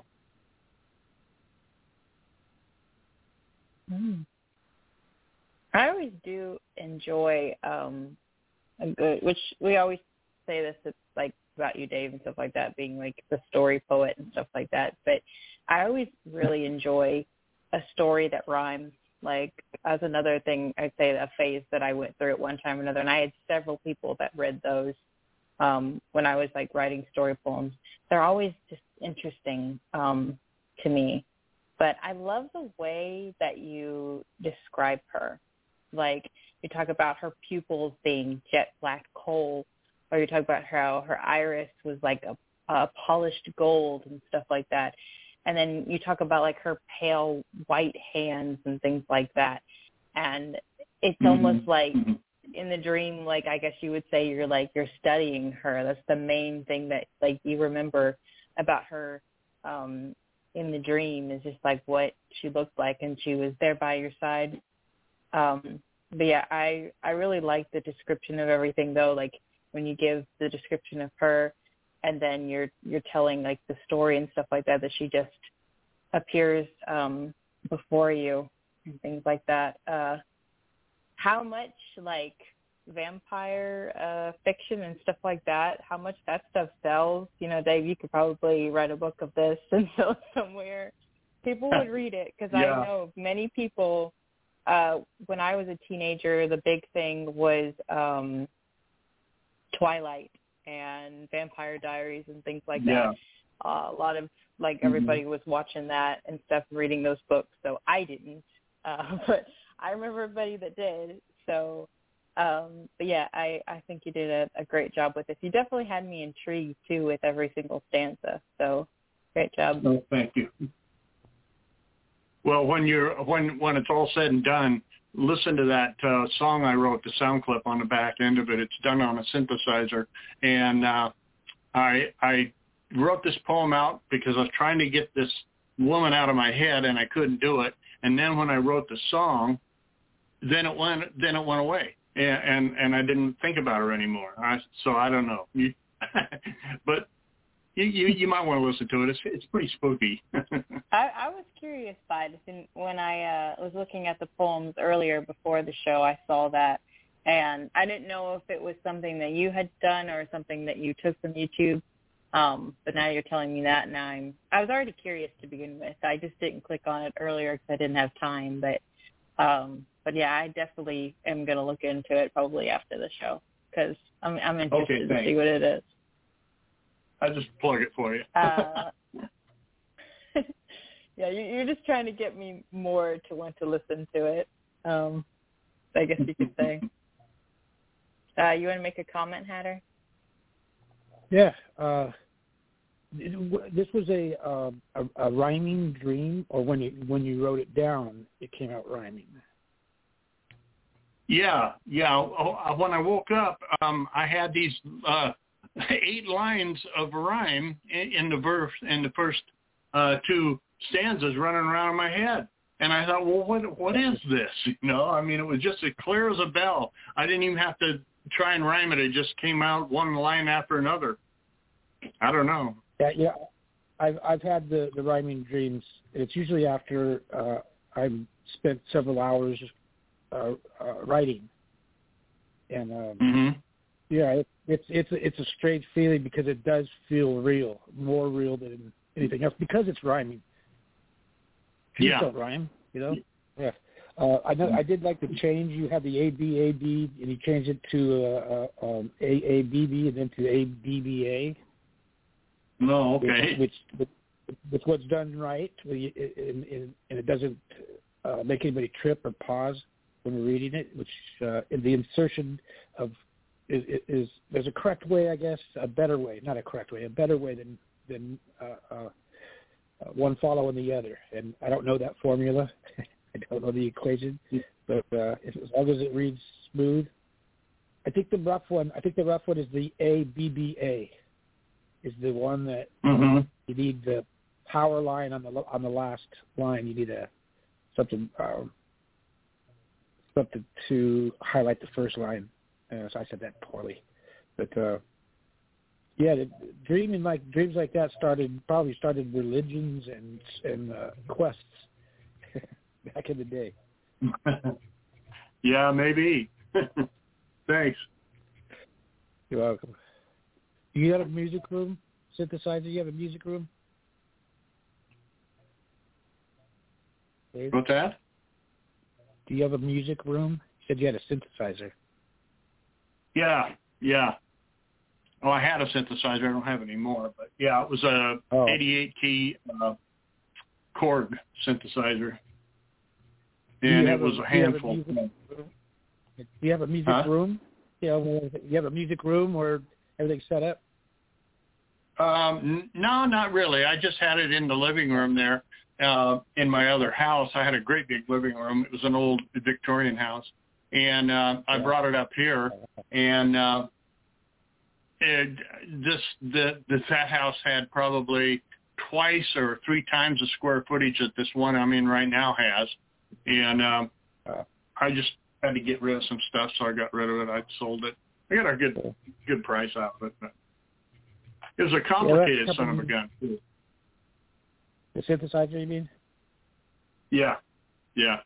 S3: I always do enjoy a good, which we always say this, it's like about you, Dave, and stuff like that, being like the story poet and stuff like that. But I always really enjoy a story that rhymes. Like, as another thing, I'd say a phase that I went through at one time or another, and I had several people that read those when I was like writing story poems. They're always just interesting to me. But I love the way that you describe her. Like, you talk about her pupils being jet black coal, or you talk about how her iris was like a polished gold and stuff like that. And then you talk about like her pale white hands and things like that. And it's almost like in the dream, like I guess you would say you're studying her. That's the main thing that like you remember about her in the dream, is just like what she looked like, and she was there by your side. But yeah, I really like the description of everything though. Like when you give the description of her, and then you're telling like the story and stuff like that, that she just appears before you and things like that. How much like vampire fiction and stuff like that, how much that stuff sells? You know, Dave, you could probably write a book of this and sell it somewhere. People would read it, because I know many people, when I was a teenager, the big thing was Twilight and Vampire Diaries and things like that. A lot of like everybody was watching that and stuff, reading those books. So I didn't, but I remember everybody that did. So But yeah, I think you did a great job with this. You definitely had me intrigued too with every single stanza. So great job.
S5: Oh, thank you. Well, when it's all said and done, listen to that song I wrote, the sound clip on the back end of it. It's done on a synthesizer, and I wrote this poem out because I was trying to get this woman out of my head, and I couldn't do it. And then when I wrote the song, then it went away, and I didn't think about her anymore. So I don't know. But you might want to listen to it. It's pretty spooky.
S3: I was curious by this, and when I was looking at the poems earlier before the show, I saw that, and I didn't know if it was something that you had done or something that you took from YouTube. But now you're telling me that, and I was already curious to begin with. I just didn't click on it earlier because I didn't have time. But yeah, I definitely am going to look into it probably after the show because I'm interested to see what it is.
S5: I'll just plug it for you.
S3: Yeah, you're just trying to get me more to want to listen to it, I guess you could say. You want to make a comment, Hatter?
S1: Yeah. This was a rhyming dream, or when you wrote it down, it came out rhyming.
S5: Yeah. When I woke up, I had these 8 lines of rhyme in the first 2 stanzas running around in my head, and I thought, well, what is this? I mean, it was just as clear as a bell. I didn't even have to try and rhyme it. It just came out one line after another. I don't know. Yeah.
S1: I've had the rhyming dreams. It's usually after I've spent several hours writing, and yeah, it's a strange feeling because it does feel real, more real than anything else because it's rhyming. Trees don't rhyme, Yeah. I did like the change. You had the ABAB, and you changed it to AABB, and then to ABBA.
S5: No, okay.
S1: Which what's done right, and it doesn't make anybody trip or pause when we're reading it. Which in the insertion of is there's a correct way, I guess, a better way, not a correct way, a better way than one following the other. And I don't know that formula. I don't know the equation, but as long as it reads smooth, I think the rough one is the ABBA. Is the one that you need the power line on the last line. You need something to highlight the first line. So I said that poorly, but dreams like that probably started religions and quests back in the day.
S5: Yeah, maybe. Thanks.
S1: You're welcome. You got a music room synthesizer? You have a music room?
S5: What's that?
S1: Do you have a music room? You said you had a synthesizer.
S5: Yeah. Oh, I had a synthesizer. I don't have it anymore. But, yeah, it was a 88-key Korg synthesizer. And it was a handful.
S1: Do you have a music room? You have a music room where everything's set up?
S5: No, not really. I just had it in the living room there. In my other house, I had a great big living room. It was an old Victorian house. And I brought it up here. And that house had probably twice or 3 times the square footage that this one I'm in right now has. And I just had to get rid of some stuff, so I got rid of it. I sold it. I got a good price out of it. But it was a complicated son of a gun.
S1: The synthesizer, you mean?
S5: Yeah.
S1: Yeah,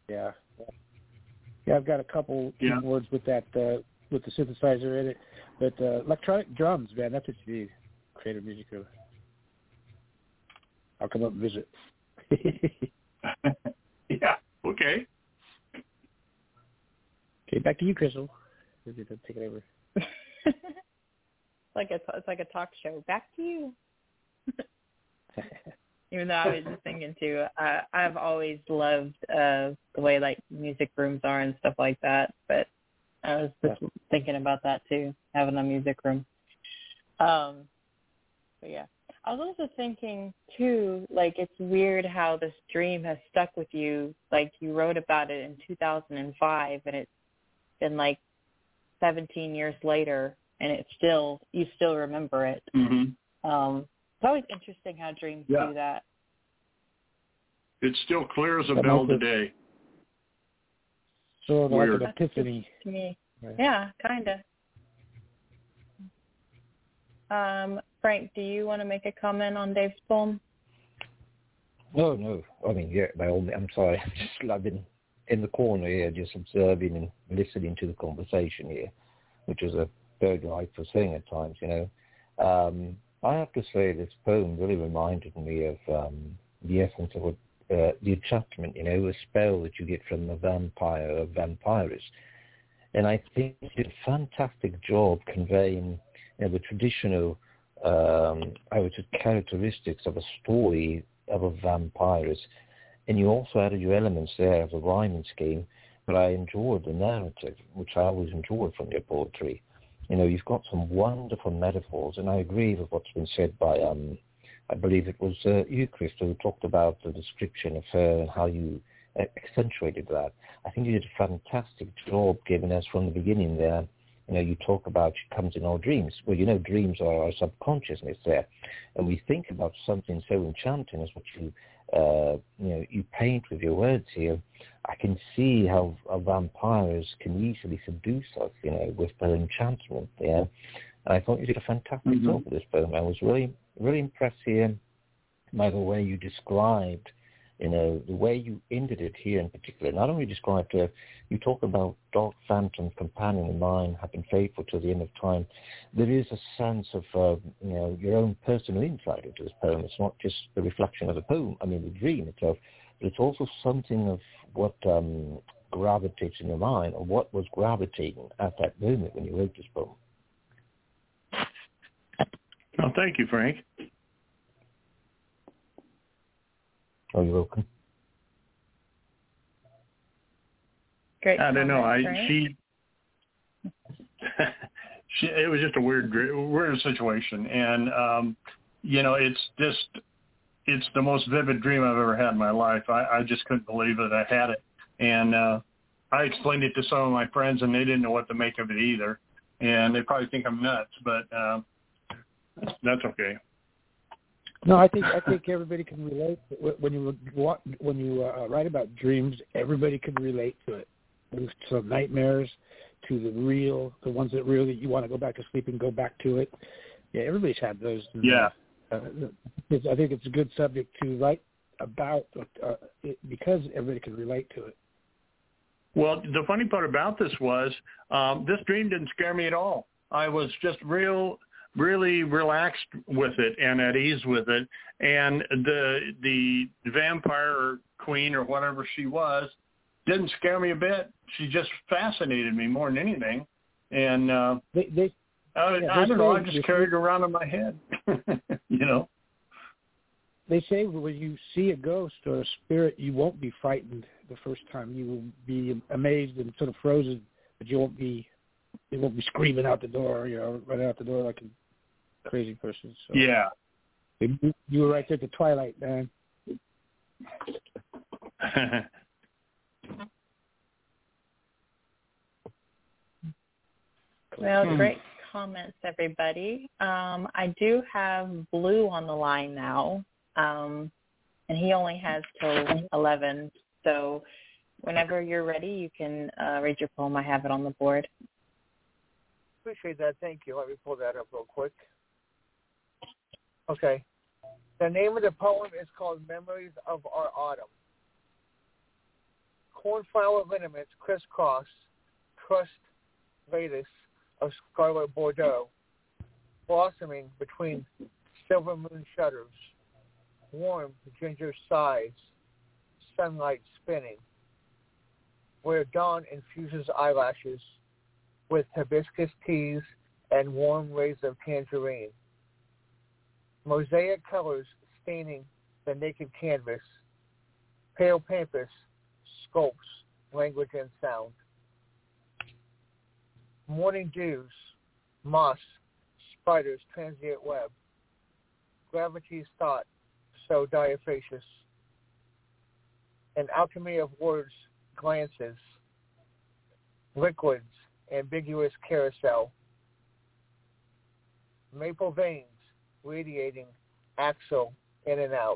S1: I've got a couple keyboards with that with the synthesizer in it. But electronic drums, man, that's what you need. Create a music room. I'll come up and visit.
S5: Yeah. Okay.
S1: Okay, back to you, Crystal. Take it over.
S3: It's like a talk show. Back to you. Even though I was just thinking too, I've always loved the way like music rooms are and stuff like that. But I was just thinking about that too, having a music room. But yeah. I was also thinking too, like it's weird how this dream has stuck with you. Like you wrote about it in 2005 and it's been like 17 years later and you still remember it.
S5: Mm-hmm.
S3: It's always interesting how dreams do that.
S5: It's still clear as a bell today.
S1: So like
S5: Weird.
S1: an epiphany.
S3: To me.
S1: Right.
S3: Yeah, kind of. Frank, do you want to make a comment on Dave's poem?
S6: No. I mean, yeah, by all means. I'm sorry. I've been in the corner here just observing and listening to the conversation here, which is a very delightful thing at times, you know. I have to say this poem really reminded me of the essence of the enchantment, you know, a spell that you get from a vampire or vampiress. And I think you did a fantastic job conveying, you know, the traditional characteristics of a story of a vampiress. And you also added your elements there of the rhyming scheme, but I enjoyed the narrative, which I always enjoyed from your poetry. You know, you've got some wonderful metaphors, and I agree with what's been said by, I believe it was you, Chris, who talked about the description of her and how you accentuated that. I think you did a fantastic job giving us from the beginning there. You know, you talk about she comes in our dreams. Well, you know, dreams are our subconsciousness there. And we think about something so enchanting as what you paint with your words here. I can see how vampires can easily seduce us, you know, with their enchantment there. And I thought you did a fantastic job with this poem. I was really, really impressed here by the way you described, you know, the way you ended it here in particular. Not only described, you talk about dark phantom, companion of mine, have been faithful to the end of time. There is a sense of, you know, your own personal insight into this poem. It's not just the reflection of the poem, I mean the dream itself, but it's also something of what gravitates in your mind, or what was gravitating at that moment when you wrote this poem.
S5: Oh, thank you, Frank.
S6: Oh, you're welcome.
S3: Great.
S5: I don't know.
S3: Right?
S5: It was just a weird situation, and you know, it's the most vivid dream I've ever had in my life. I just couldn't believe that I had it, and I explained it to some of my friends, and they didn't know what to make of it either, and they probably think I'm nuts, but that's okay.
S1: No, I think everybody can relate. When you write about dreams, everybody can relate to it. From nightmares to the ones that really you want to go back to sleep and go back to it. Yeah, everybody's had those.
S5: Yeah.
S1: I think it's a good subject to write about because everybody can relate to it.
S5: Well, the funny part about this was this dream didn't scare me at all. I was just really relaxed with it and at ease with it. And the vampire queen or whatever she was didn't scare me a bit. She just fascinated me more than anything. And I don't know, I just carried it around in my head, you know.
S1: They say when you see a ghost or a spirit, you won't be frightened the first time. You will be amazed and sort of frozen, but it won't be screaming out the door, you know, running out the door like a crazy person. So
S5: yeah.
S1: You were right there at the twilight, man.
S3: Well, great comments, everybody. I do have Blue on the line now, and he only has till 11. So whenever you're ready, you can read your poem. I have it on the board.
S8: Appreciate that. Thank you. Let me pull that up real quick. Okay. The name of the poem is called Memories of Our Autumn. Cornflower lineaments crisscross, crushed lattice of scarlet Bordeaux, blossoming between silver moon shutters, warm ginger sides, sunlight spinning, where dawn infuses eyelashes with hibiscus teas and warm rays of tangerine. Mosaic colors staining the naked canvas, pale pampas sculpts language and sound. morning dews, moss, spiders' transient web, gravity's thought so diaphaseous, an alchemy of words glances, liquids, ambiguous carousel, maple veins radiating axle in and out.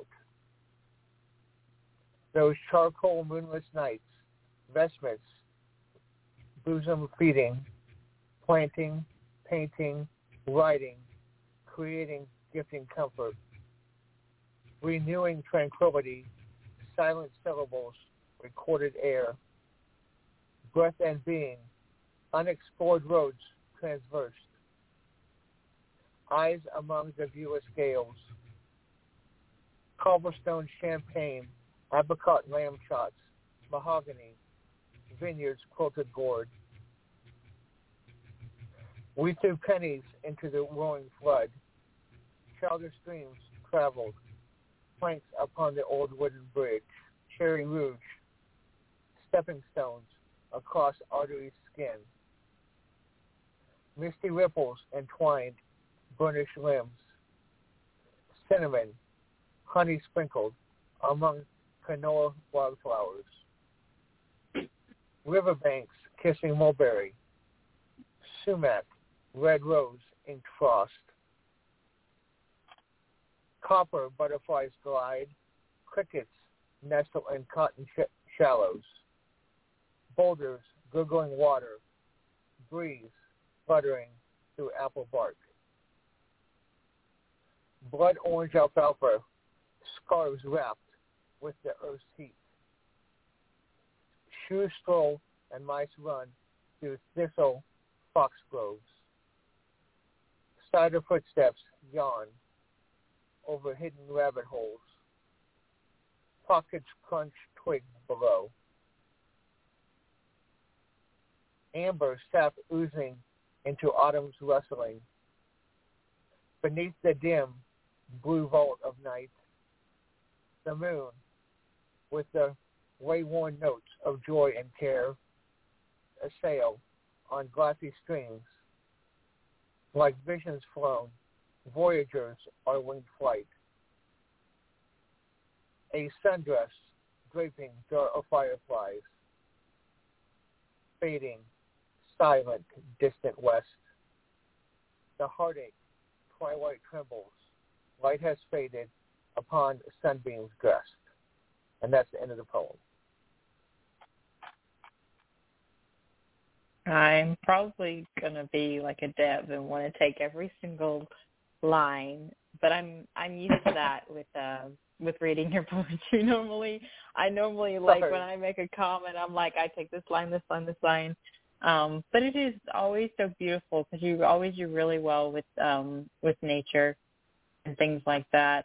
S8: Those charcoal moonless nights, vestments, bosom feeding, planting, painting, writing, creating, gifting comfort, renewing tranquility, silent syllables, recorded air, breath and being, unexplored roads transversed, eyes among the viewless gales, cobblestone champagne, apricot lamb chops, mahogany, vineyards quilted gourd. We threw pennies into the roaring flood, childish streams traveled, planks upon the old wooden bridge, cherry rouge, stepping stones across artery skin, misty ripples entwined burnished limbs, cinnamon, honey sprinkled among canola wildflowers, riverbanks kissing mulberry, sumac, red rose inked frost, copper butterflies glide, crickets nestle in cotton shallows, boulders gurgling water, breeze fluttering through apple bark. Blood orange alfalfa, scarves wrapped with the earth's heat. Shoes stroll and mice run through thistle foxgroves. Cider footsteps yawn over hidden rabbit holes. Pockets crunch twigs below. Amber sap oozing into autumn's rustling. Beneath the dim blue vault of night, the moon, with the way-worn notes of joy and care, a sail on glassy streams. Like visions flown, voyagers are winged flight. A sundress draping of fireflies, fading, silent, distant west. The heartache, twilight trembles, light has faded upon sunbeams dressed. And that's the end of the poem.
S3: I'm probably going to be like a Deb and want to take every single line, but I'm used to that with reading your poetry normally. I normally, like, when I make a comment, I'm like, I take this line, this line, this line. But it is always so beautiful because you always do really well with nature and things like that.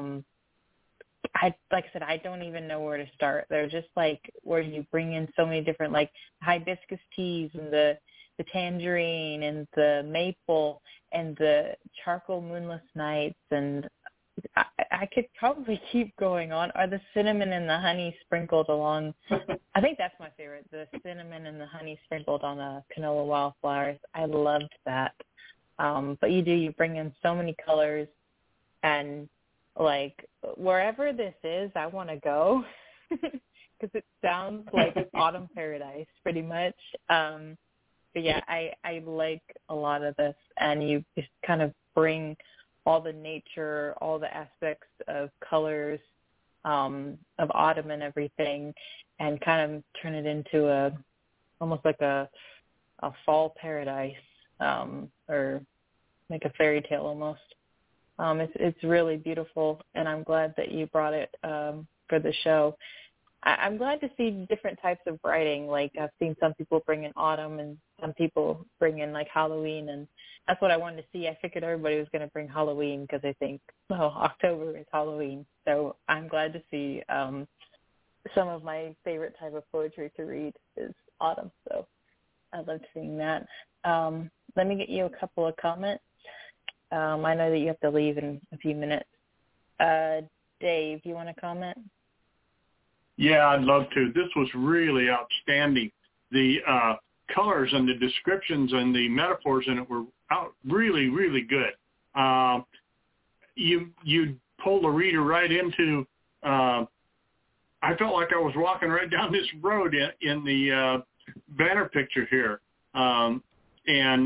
S3: Like I said, I don't even know where to start. They're just like where you bring in so many different, like, hibiscus teas and the tangerine and the maple and the charcoal moonless nights, and I could probably keep going on. Or the cinnamon and the honey sprinkled along. I think that's my favorite, the cinnamon and the honey sprinkled on the canola wildflowers. I loved that. But you bring in so many colors, and like wherever this is, I want to go because it sounds like autumn paradise pretty much. But yeah, I like a lot of this, and you just kind of bring all the nature, all the aspects of colors of autumn and everything, and kind of turn it into almost like a fall paradise, or like a fairy tale almost. It's really beautiful, and I'm glad that you brought it for the show. I'm glad to see different types of writing. Like, I've seen some people bring in autumn and some people bring in, like, Halloween, and that's what I wanted to see. I figured everybody was going to bring Halloween because I think, October is Halloween. So I'm glad to see some of my favorite type of poetry to read is autumn. So I loved seeing that. Let me get you a couple of comments. I know that you have to leave in a few minutes. Dave, you want to comment?
S5: Yeah, I'd love to. This was really outstanding. The colors and the descriptions and the metaphors in it were really, really good. You pulled the reader right into. I felt like I was walking right down this road in the banner picture here, and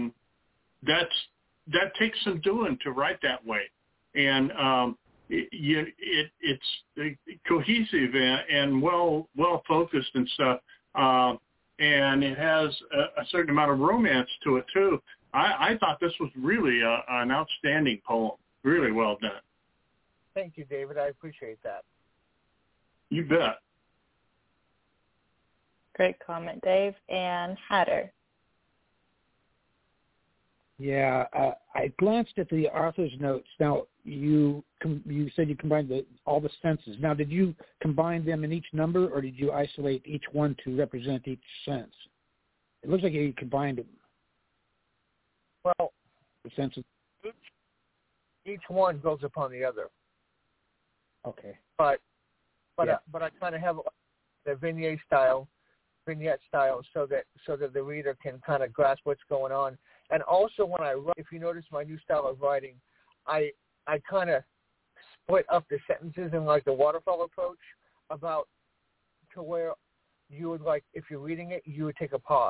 S5: that takes some doing to write that way, and it's cohesive and well focused and stuff, and it has a certain amount of romance to it too. I thought this was really an outstanding poem, really well done.
S8: Thank you, David. I appreciate that.
S5: You bet.
S3: Great comment, Dave. And Hatter.
S1: Yeah, I glanced at the author's notes. Now, you said you combined all the senses. Now, did you combine them in each number, or did you isolate each one to represent each sense? It looks like you combined them.
S8: Well,
S1: the senses.
S8: Each one builds upon the other.
S1: Okay.
S8: But
S1: yeah.
S8: I kind of have the vignette style, so that the reader can kind of grasp what's going on. And also when I write, if you notice my new style of writing, I kind of split up the sentences in like the waterfall approach about to where you would like, if you're reading it, you would take a pause.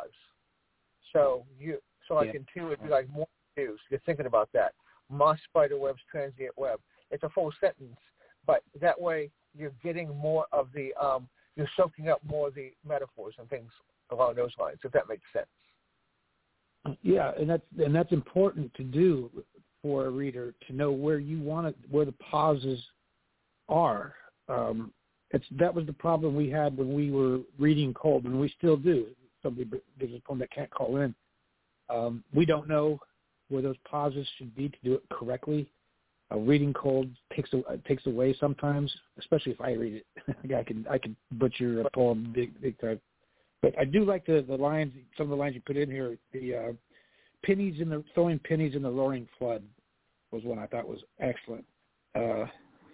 S8: Like in 2, it'd be like more news. You're thinking about that. Moss spider web's transient web. It's a full sentence, but that way you're getting more of the, you're soaking up more of the metaphors and things along those lines, if that makes sense.
S1: Yeah, and that's important to do for a reader, to know where you want it, where the pauses are. That was the problem we had when we were reading cold, and we still do. Somebody gives a poem that can't call in. We don't know where those pauses should be to do it correctly. Reading cold takes away sometimes, especially if I read it. I can butcher a poem big time. But I do like the lines, some of the lines you put in here. The throwing pennies in the roaring flood was one I thought was excellent. What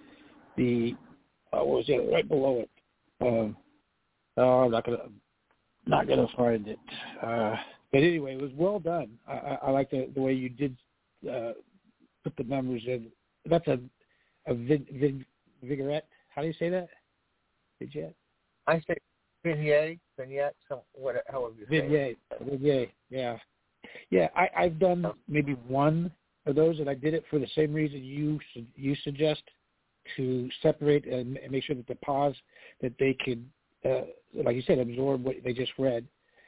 S1: was it right below it? I'm not gonna find it. But anyway, it was well done. I like the way you did put the numbers in. That's a vignette. How do you say that? Vignette.
S8: I say vignette. However you say it.
S1: Vignette. Yeah. I've done maybe one of those, and I did it for the same reason you suggest, to separate and make sure that the pause, that they could, like you said, absorb what they just read.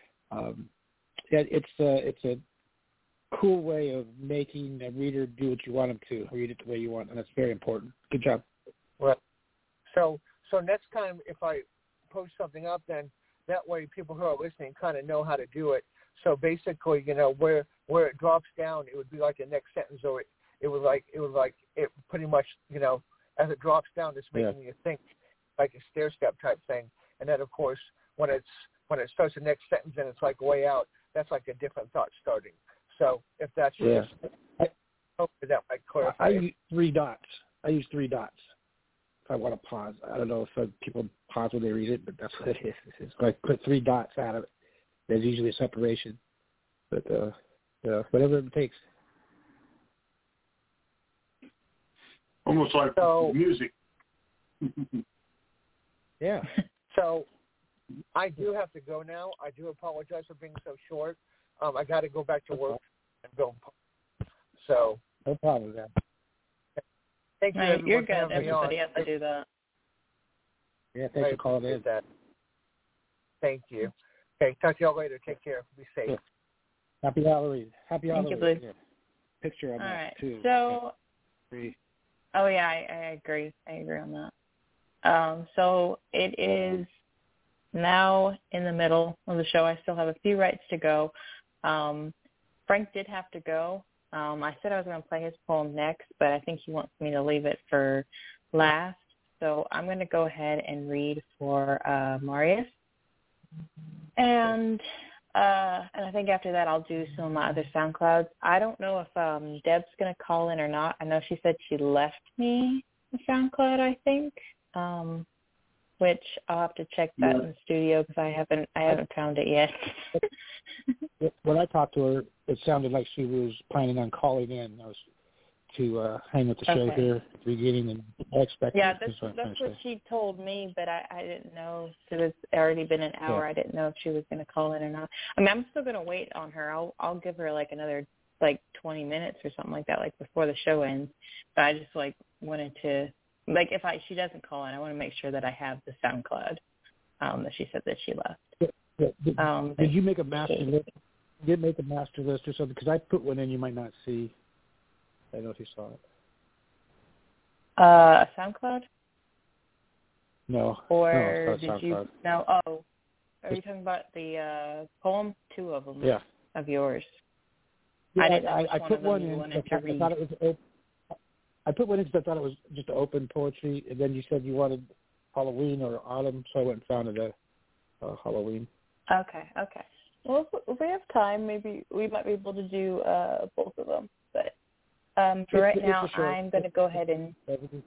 S1: It's a cool way of making a reader do what you want them to, read it the way you want, and that's very important. Good job.
S8: Well, so next time if I post something up, then that way people who are listening kind of know how to do it. So basically, where it drops down, it would be like the next sentence, or it pretty much, as it drops down, it's making you think, like a stair step type thing. And then of course, when it starts the next sentence and it's like way out, that's like a different thought starting. So if that's hopefully that might clarify.
S1: I use 3 dots. If I want to pause. I don't know if people pause when they read it, but that's what it is. It's like put 3 dots out of it. There's usually a separation, but whatever it takes.
S5: Almost like music.
S1: Yeah.
S8: So I do have to go now. I do apologize for being so short. I got to go back to work and go. So
S1: no problem with that.
S8: Thank you.
S3: Right, you're good.
S8: Everybody
S3: has to do that.
S1: Yeah, thanks for calling in.
S8: That. Thank you. Okay, talk to y'all later. Take care. Be safe.
S1: Yeah. Happy Halloween. Happy Halloween.
S3: Thank you,
S1: yeah. Picture on
S3: All
S1: that
S3: right.
S1: too.
S3: So,
S1: okay.
S3: oh yeah, I agree. I agree on that. So it is now in the middle of the show. I still have a few rights to go. Frank did have to go. I said I was going to play his poem next, but I think he wants me to leave it for last. So I'm going to go ahead and read for Marius. And I think after that I'll do some of my other SoundClouds. I don't know if Deb's going to call in or not. I know she said she left me a SoundCloud, I think. which I'll have to check that in the studio because I haven't found it yet.
S1: When I talked to her, it sounded like she was planning on calling in. I was to hang with the show here at the beginning, and I expected.
S3: Yeah, that's what she told me, but I didn't know. It's already been an hour.
S1: Yeah.
S3: I didn't know if she was going to call in or not. I mean, I'm still going to wait on her. I'll give her like another 20 minutes or something like that, like before the show ends. But I just wanted to if she doesn't call in, I want to make sure that I have the SoundCloud that she said that she left.
S1: Yeah. Did you make a master list? You did make a master list or something? Because I put one in you might not see. I don't know if you saw it.
S3: A SoundCloud?
S1: No.
S3: Or
S1: no,
S3: did
S1: SoundCloud.
S3: you? No. Oh, are you talking about the poem? 2 of them.
S1: Yeah.
S3: Of yours.
S1: Yeah,
S3: I didn't know
S1: I put one in.
S3: I
S1: thought it was open. I put one in because I thought it was just open poetry, and then you said you wanted Halloween or autumn, so I went and found it Halloween.
S3: Okay. Well, if we have time, maybe we might be able to do both of them. But for right now, I'm going to go ahead and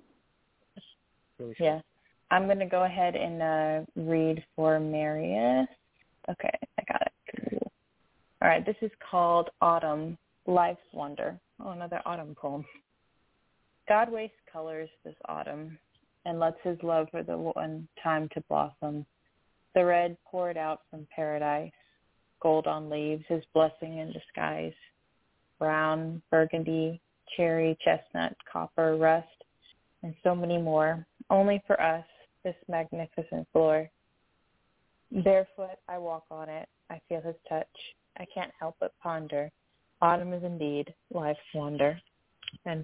S3: I'm going to go ahead and read for Marius. Okay, I got it. Cool. All right, this is called Autumn, Life's Wonder. Oh, another autumn poem. God wastes colors this autumn and lets his love for the one time to blossom. The red poured out from paradise, gold on leaves, his blessing in disguise. Brown, burgundy, cherry, chestnut, copper, rust, and so many more. Only for us, this magnificent floor. Barefoot, I walk on it. I feel his touch. I can't help but ponder. Autumn is indeed life's wonder. And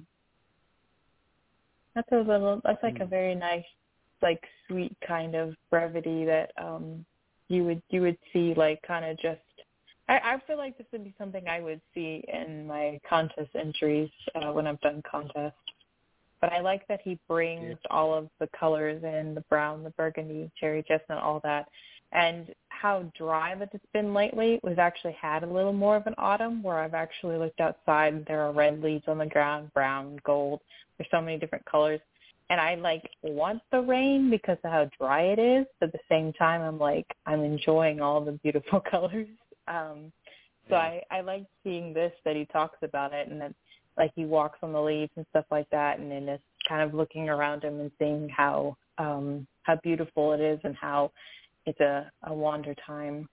S3: that's a very nice, sweet kind of brevity that you would see kind of just. I feel like this would be something I would see in my contest entries when I've done contests. But I like that he brings all of the colors in, the brown, the burgundy, cherry, chestnut, all that. And how dry that it's been lately, we've actually had a little more of an autumn where I've actually looked outside and there are red leaves on the ground, brown, gold. There's so many different colors. And I want the rain because of how dry it is. But at the same time, I'm enjoying all the beautiful colors. So I like seeing this, that he talks about it and that he walks on the leaves and stuff like that. And then it's kind of looking around him and seeing how beautiful it is and how it's a wander time.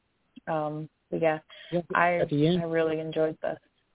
S3: I really enjoyed this.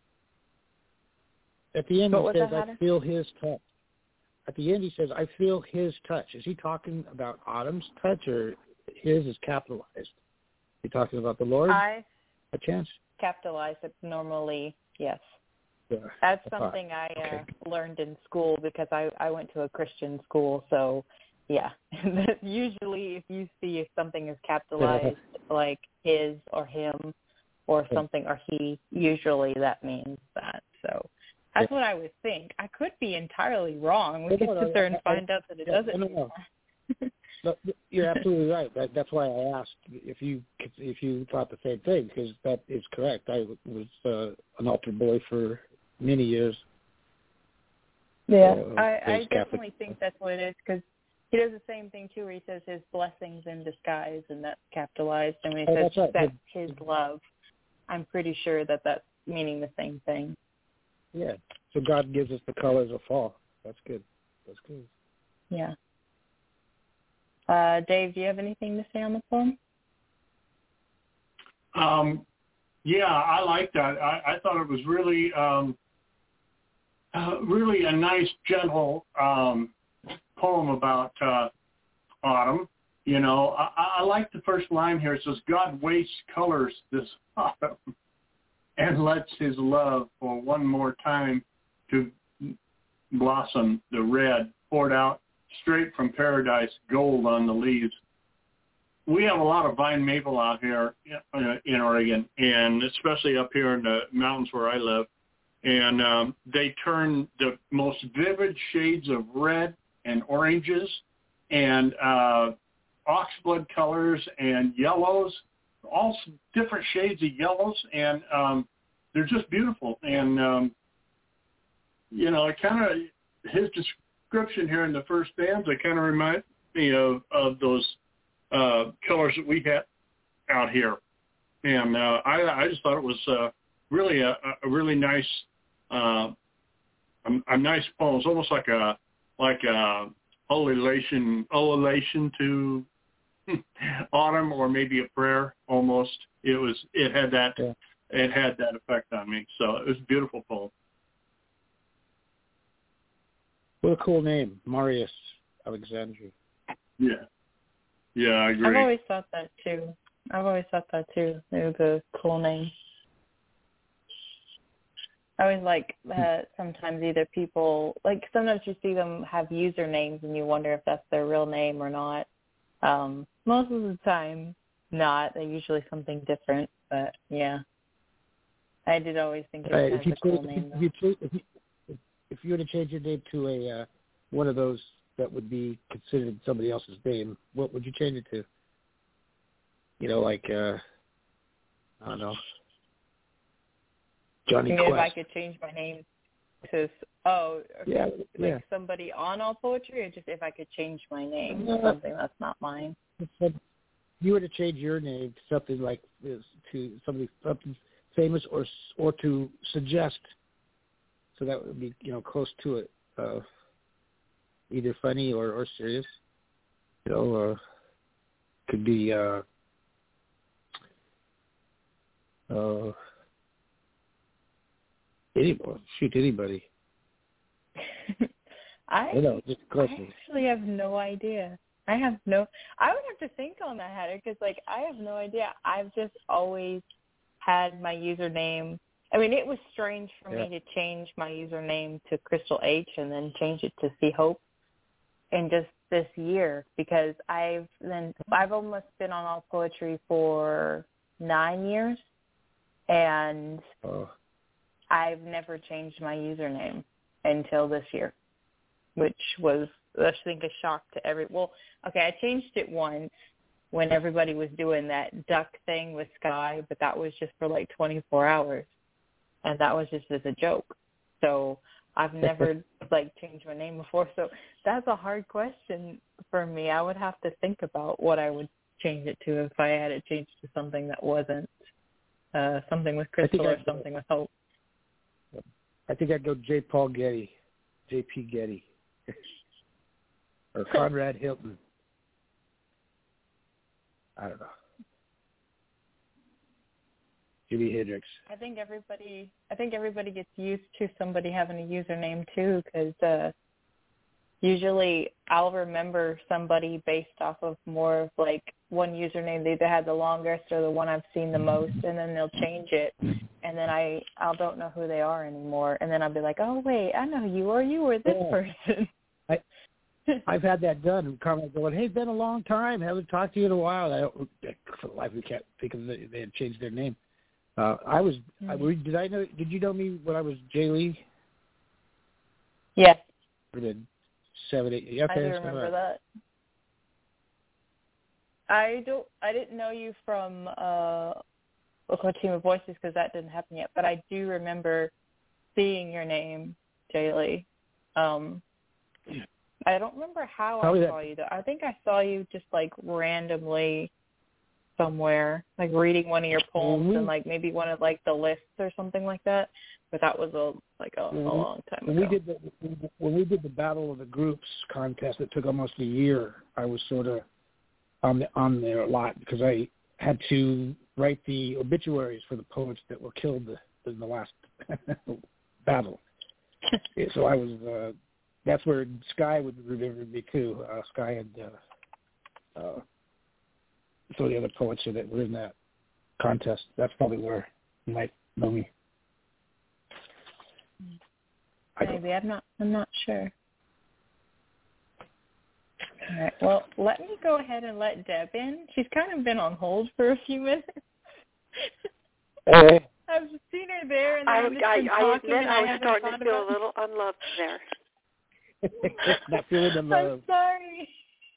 S1: At the end, he says, I feel his touch. At the end, he says, I feel his touch. Is he talking about Autumn's touch, or his is capitalized? Is he talking about the Lord? A chance?
S3: Capitalized it normally, yes.
S1: Yeah.
S3: That's something I learned in school because I went to a Christian school, so yeah. Usually if you see if something is capitalized like his or him or something or he, usually that means that. So that's what I would think. I could be entirely wrong. We could sit there and find out that it doesn't anymore.
S1: No, you're absolutely right. That's why I asked if you thought the same thing, because that is correct. I was an altar boy for many years.
S3: Yeah, I definitely think that's what it is, because he does the same thing too, where he says his blessings in disguise, and that's capitalized. And when he says that's his love, I'm pretty sure that that's meaning the same thing.
S1: Yeah. So God gives us the colors of fall. That's good. That's good.
S3: Yeah. Dave, do you have anything to say on the poem?
S5: Yeah, I like that. I thought it was really, really a nice, gentle poem about autumn. You know, I like the first line here. It says, God wastes colors this autumn and lets his love for one more time to blossom. The red poured out straight from paradise, gold on the leaves. We have a lot of vine maple out here in Oregon, and especially up here in the mountains where I live. And they turn the most vivid shades of red and oranges and oxblood colors and yellows, all different shades of yellows, and they're just beautiful. And, you know, it kind of, his description here in the first stanza kind of of those killers that we had out here. And I just thought it was really a really nice a nice poem. It's almost like a ululation to autumn, or maybe a prayer almost. It had that effect on me. So it was a beautiful poem.
S1: What a cool name, Marius Alexandri.
S5: Yeah, I agree.
S3: I've always thought that too. It was a cool name. I always like that sometimes either people, like sometimes you see them have usernames and you wonder if that's their real name or not. Most of the time, not. They're usually something different, but yeah. I did always think it was a cool name.
S1: If you were to change your name to a one of those that would be considered somebody else's name, what would you change it to? Like, I don't know, Johnny Quest.
S3: If I could change my name to, somebody on All Poetry, or just if I could change my name to something that's not mine?
S1: If you were to change your name to something like this, to something famous, or to suggest, so that would be close to it, either funny or serious. Could be anybody.
S3: I
S1: just questions.
S3: I actually have no idea. I would have to think on that, Hatter, because I have no idea. I've just always had my username. I mean, it was strange for me to change my username to Crystal H and then change it to C Hope in just this year, because I've almost been on All Poetry for 9 years, and I've never changed my username until this year, which was, I think, a shock to I changed it once when everybody was doing that duck thing with Sky, but that was just for 24 hours, and that was just as a joke. So I've never changed my name before, so that's a hard question for me. I would have to think about what I would change it to if I had it changed to something that wasn't something with Crystal or something with Hope.
S1: I think I'd go J. Paul Getty, J.P. Getty, or Conrad Hilton. I don't know. Jimi Hendrix.
S3: I think everybody gets used to somebody having a username too, because usually I'll remember somebody based off of more of one username. They either had the longest or the one I've seen the most, and then they'll change it, and then I don't know who they are anymore, and then I'll be like, oh wait, I know you, or you were this person.
S1: I've had that done. And Carmen going, hey, it's been a long time. Haven't talked to you in a while. For the life we can't think of it. They had changed their name. Did you know me when I was Jay Lee?
S3: Yes.
S1: For the 7, 8. Okay,
S3: I do remember that. I didn't know you from Oklahoma Team of Voices, because that didn't happen yet. But I do remember seeing your name, Jay Lee. I don't remember how I saw you though. I think I saw you just randomly somewhere, reading one of your poems and maybe one of the lists or something like that. But that was a long time ago.
S1: When we did the Battle of the Groups contest, it took almost a year. I was sort of on there a lot because I had to write the obituaries for the poets that were killed in the last battle. So I was. That's where Sky would remember me too. Sky and some of the other poets that were in that contest. That's probably where you might know me.
S3: Maybe I'm not sure. All right. Well, let me go ahead and let Deb in. She's kind of been on hold for a few minutes.
S1: Hey.
S3: I've seen her there, and I've just been talking.
S9: I was starting to feel a little unloved there.
S1: Not feeling the love.
S3: I'm sorry.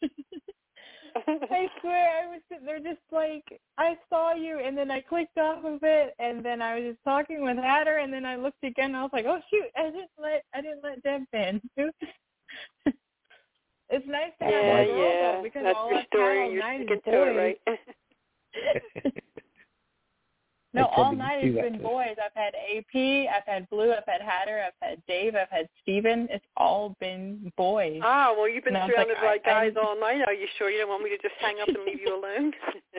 S3: I swear, I was sitting there just I saw you, and then I clicked off of it, and then I was just talking with Hatter, and then I looked again, and I was like, oh shoot, I didn't let Deb in. It's nice to have a girl, though, because
S9: that's
S3: all
S9: your
S3: I've
S9: story.
S3: had all
S9: You're
S3: night is
S9: sticking
S3: boys.
S9: to it, right?
S3: No, all night it's been boys. I've had AP, I've had Blue, I've had Hatter, I've had Dave, I've had Steven. It's all been boys.
S9: Ah, well, you've been surrounded by guys
S3: I
S9: all night. Are you sure you don't want me to just hang up and leave you alone?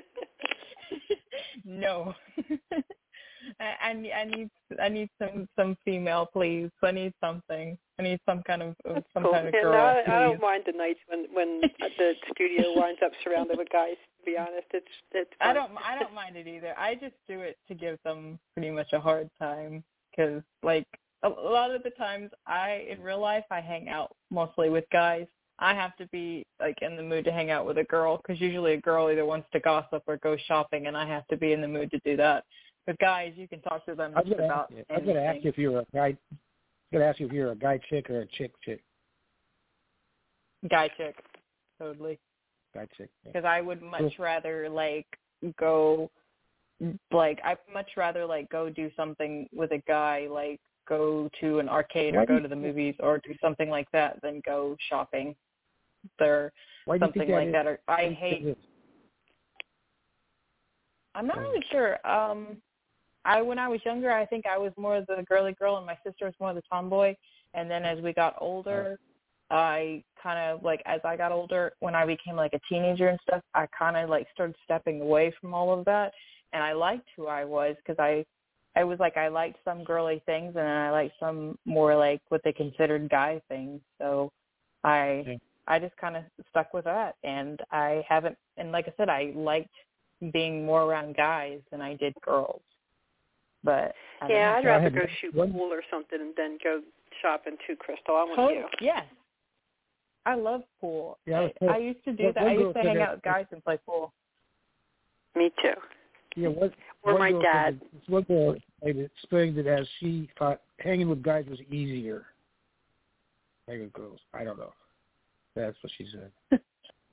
S3: No. I need some female, please. I need something. I need some kind of kind of girl.
S9: No, I don't mind the nights when the studio winds up surrounded with guys. To be honest, it's fun.
S3: I don't mind it either. I just do it to give them pretty much a hard time because, like, a lot of the times in real life I hang out mostly with guys. I have to be like in the mood to hang out with a girl because usually a girl either wants to gossip or go shopping, and I have to be in the mood to do that. With guys, you can talk to them about anything.
S1: I was going to ask you if you're a guy. I'm going to ask you if you're a guy chick or a chick chick.
S3: Guy chick, totally.
S1: Guy chick.
S3: Because I would much rather go do something with a guy, like go to an arcade or go to the movies or do something like that than go shopping. Something like that. Or I hate. I'm not really sure. When I was younger, I think I was more the girly girl, and my sister was more the tomboy. And then as we got older, I kind of as I got older, when I became like a teenager and stuff, I kind of started stepping away from all of that, and I liked who I was because I was I liked some girly things, and then I liked some more what they considered guy things. So I just kind of stuck with that, and I haven't. And like I said, I liked being more around guys than I did girls. But
S9: I'd rather go shoot pool or something and then go shopping too, Crystal. I'm with you.
S3: Yes. I love pool.
S1: Yeah,
S3: I used to do that. I used to hang out with guys and play pool.
S9: Me too.
S1: Yeah,
S9: or my dad.
S1: One girl explained that as she thought hanging with guys was easier. Hanging with girls. I don't know. That's what she said.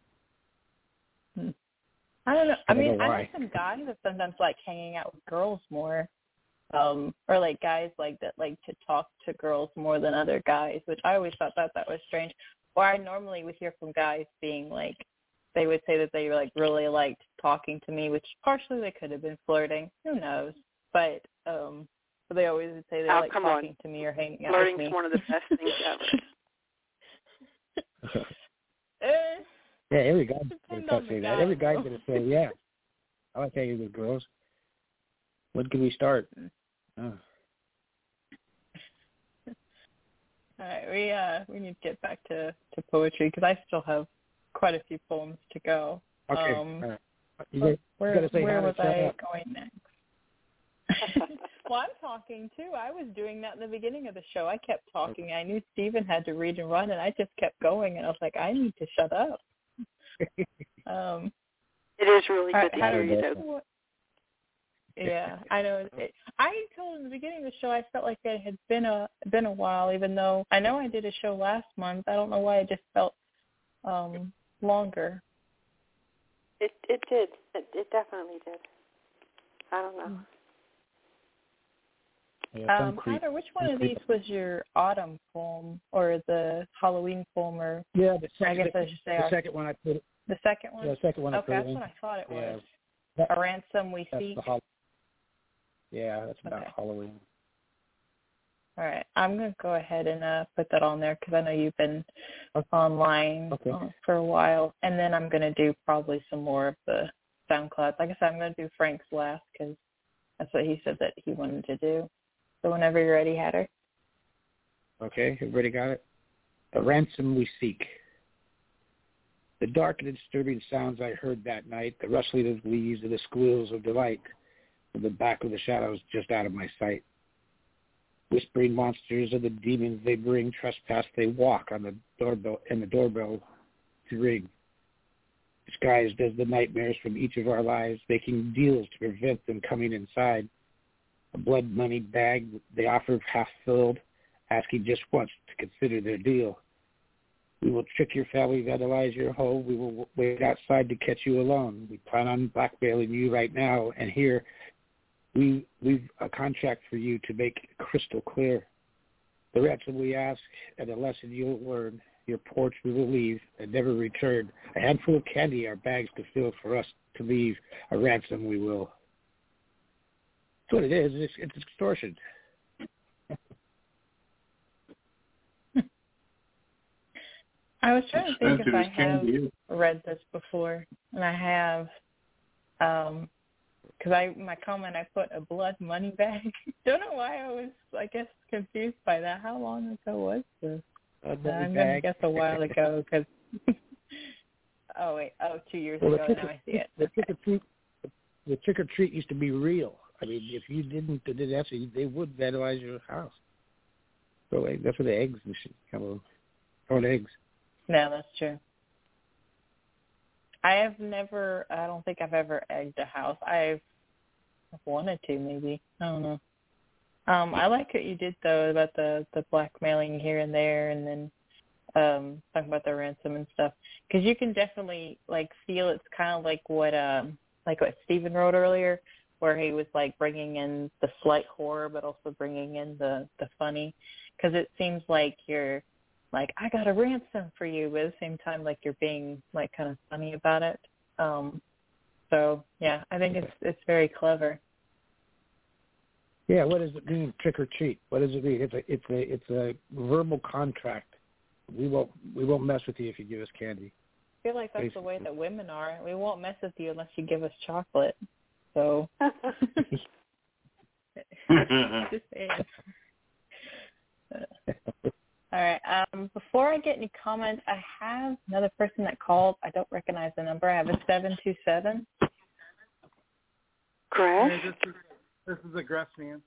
S3: I don't know. I mean, I know some guys that sometimes like hanging out with girls more. Or guys that like to talk to girls more than other guys, which I always thought that was strange. Or I normally would hear from guys being they would say that they really liked talking to me, which partially they could have been flirting. Who knows? But they always would say they like talking to me or hanging out with me.
S9: Flirting's one of the best things ever.
S1: Yeah, every guy's going to say that. Every guy's going to say, yeah, I like hanging with girls. When can we start? Oh.
S3: All right, we need to get back to poetry because I still have quite a few poems to go.
S1: Okay.
S3: Where was I going next? Well, I'm talking too. I was doing that in the beginning of the show. I kept talking. I knew Steven had to read and run, and I just kept going. And I was like, I need to shut up.
S9: It is really good to hear you, though.
S3: Yeah, I know. I told in the beginning of the show I felt like it had been a while, even though I know I did a show last month. I don't know why it just felt longer.
S9: It did. It definitely did. I don't know.
S3: Heather, which one of these was your autumn poem or the Halloween poem? Or
S1: the second.
S3: I guess I should say
S1: the second one I put.
S3: The second one.
S1: Yeah, the second one.
S3: Okay, that's what I thought it was. A ransom we seek.
S1: That's about Halloween.
S3: All right, I'm going to go ahead and put that on there because I know you've been online for a while, and then I'm going to do probably some more of the SoundCloud. Like I said, I'm going to do Frank's last because that's what he said that he wanted to do. So whenever you're ready, Hatter.
S1: Okay, everybody got it? A ransom we seek. The dark and disturbing sounds I heard that night, the rustling of leaves and the squeals of delight from the back of the shadows just out of my sight. Whispering monsters of the demons they bring, trespass they walk on the doorbell and the doorbell to ring. Disguised as the nightmares from each of our lives, making deals to prevent them coming inside. A blood money bag they offer half filled, asking just once to consider their deal. We will trick your family, vandalize your home. We will wait outside to catch you alone. We plan on blackmailing you right now, and here we've a contract for you to make crystal clear. The ransom we ask and the lesson you'll learn your porch we will leave and never return. A handful of candy our bags to fill for us to leave. A ransom we will. That's what it is. It's extortion.
S3: I was trying to think if I have read this before, and I have, because my comment I put a blood money bag. Don't know why I was, I guess, confused by that. How long ago was this? I'm going to guess a while ago because. 2 years ago. Now I see it.
S1: The trick or treat used to be real. I mean, if you didn't do that, they would vandalize your house. So that's where the eggs come on. Throwing eggs.
S3: No, that's true. I don't think I've ever egged a house. I've wanted to, maybe. I don't know. I like what you did, though, about the blackmailing here and there, and then talking about the ransom and stuff. Because you can definitely, feel it's kind of like what Stephen wrote earlier, where he was, bringing in the slight horror, but also bringing in the funny. Because it seems like you're I got a ransom for you, but at the same time, you're being, kind of funny about it. So, yeah, I think it's very clever.
S1: Yeah, what does it mean, trick or treat? What does it mean? It's a verbal contract. We won't mess with you if you give us candy.
S3: I feel like that's basically the way that women are. We won't mess with you unless you give us chocolate. So, just saying. All right. Before I get any comments, I have another person that called. I don't recognize the number. I have a 727.
S9: Grass?
S10: Hey, this is a grass man.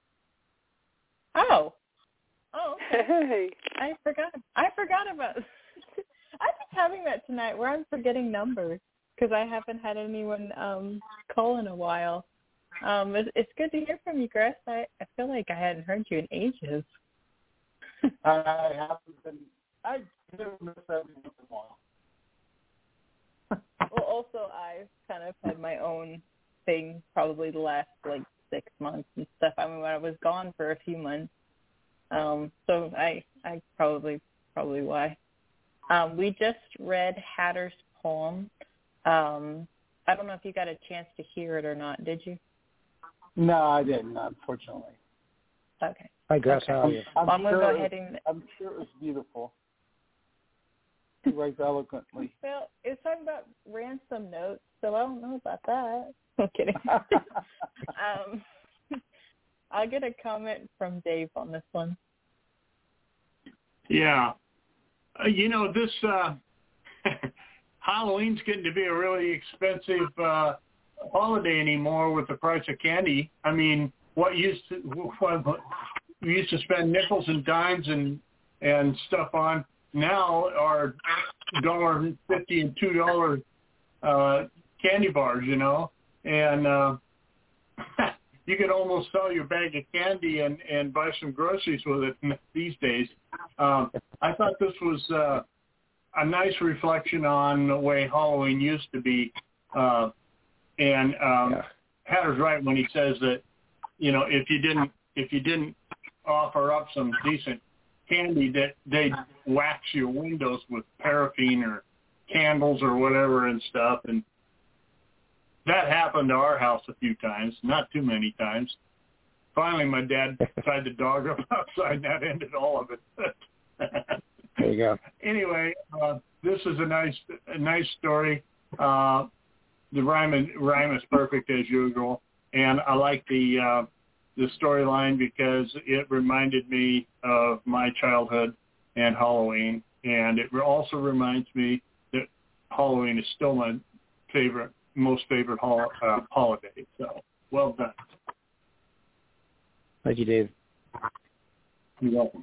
S3: Oh, okay.
S9: Hey.
S3: I forgot about it. I've been having that tonight where I'm forgetting numbers because I haven't had anyone call in a while. It's good to hear from you, Grass. I feel like I hadn't heard you in ages.
S10: I haven't been. I do miss every once in a while.
S3: Well, also I've kind of had my own thing probably the last 6 months and stuff. I mean, I was gone for a few months, so I probably why. We just read Hatter's poem. I don't know if you got a chance to hear it or not. Did you?
S10: No, I didn't, unfortunately.
S3: Okay.
S1: Hi, Grass. How are you?
S3: I'm going to go ahead and...
S10: I'm sure it was beautiful. He writes eloquently.
S3: Well, it's talking about ransom notes, so I don't know about that. I'm kidding. I'll get a comment from Dave on this one.
S5: Yeah. This Halloween's getting to be a really expensive holiday anymore with the price of candy. I mean, we used to spend nickels and dimes and stuff on now are $1.50 and $2 candy bars, and you could almost sell your bag of candy and buy some groceries with it these days. I thought this was a nice reflection on the way Halloween used to be, and Hatter's right when he says that if you didn't offer up some decent candy, that they'd wax your windows with paraffin or candles or whatever and stuff, and that happened to our house a few times, not too many times. Finally, my dad tried to dog up outside, and that ended all of it.
S1: There you go.
S5: Anyway, this is a nice story. The rhyme is perfect as usual, and I like the storyline because it reminded me of my childhood and Halloween, and it also reminds me that Halloween is still my most favorite holiday. So, well done.
S1: Thank you, Dave.
S5: You're welcome.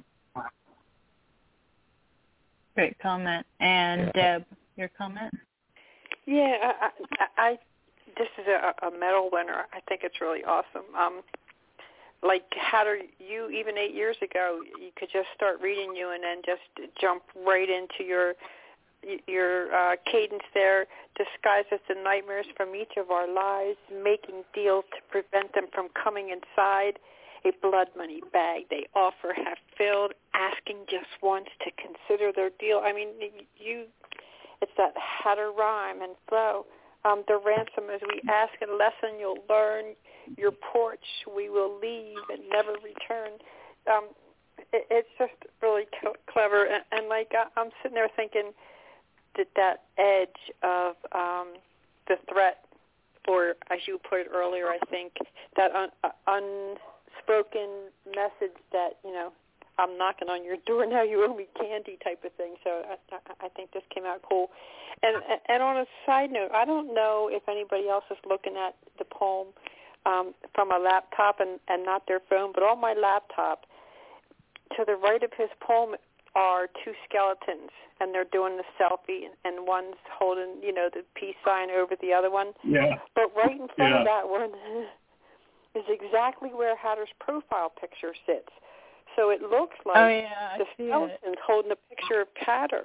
S3: Great comment. And Deb, your comment?
S9: Yeah, I this is a medal winner. I think it's really awesome. Hatter, you even 8 years ago, you could just start reading you and then just jump right into your cadence there, disguises the nightmares from each of our lives, making deals to prevent them from coming inside, a blood money bag they offer have filled, asking just once to consider their deal. I mean, it's that Hatter rhyme and flow. The ransom as we ask a lesson you'll learn, your porch we will leave and never return. It's just really clever, and like I'm sitting there thinking that edge of the threat, or as you put it earlier, I think that unspoken message that, you know, I'm knocking on your door now, you owe me candy type of thing. So I think this came out cool. And on a side note, I don't know if anybody else is looking at the poem from a laptop and not their phone, but on my laptop, to the right of his poem are two skeletons, and they're doing the selfie, and one's holding, you know, the peace sign over the other one.
S5: Yeah.
S9: But right in front of that one is exactly where Hatter's profile picture sits. So it looks like the skeleton's holding a picture of Hatter.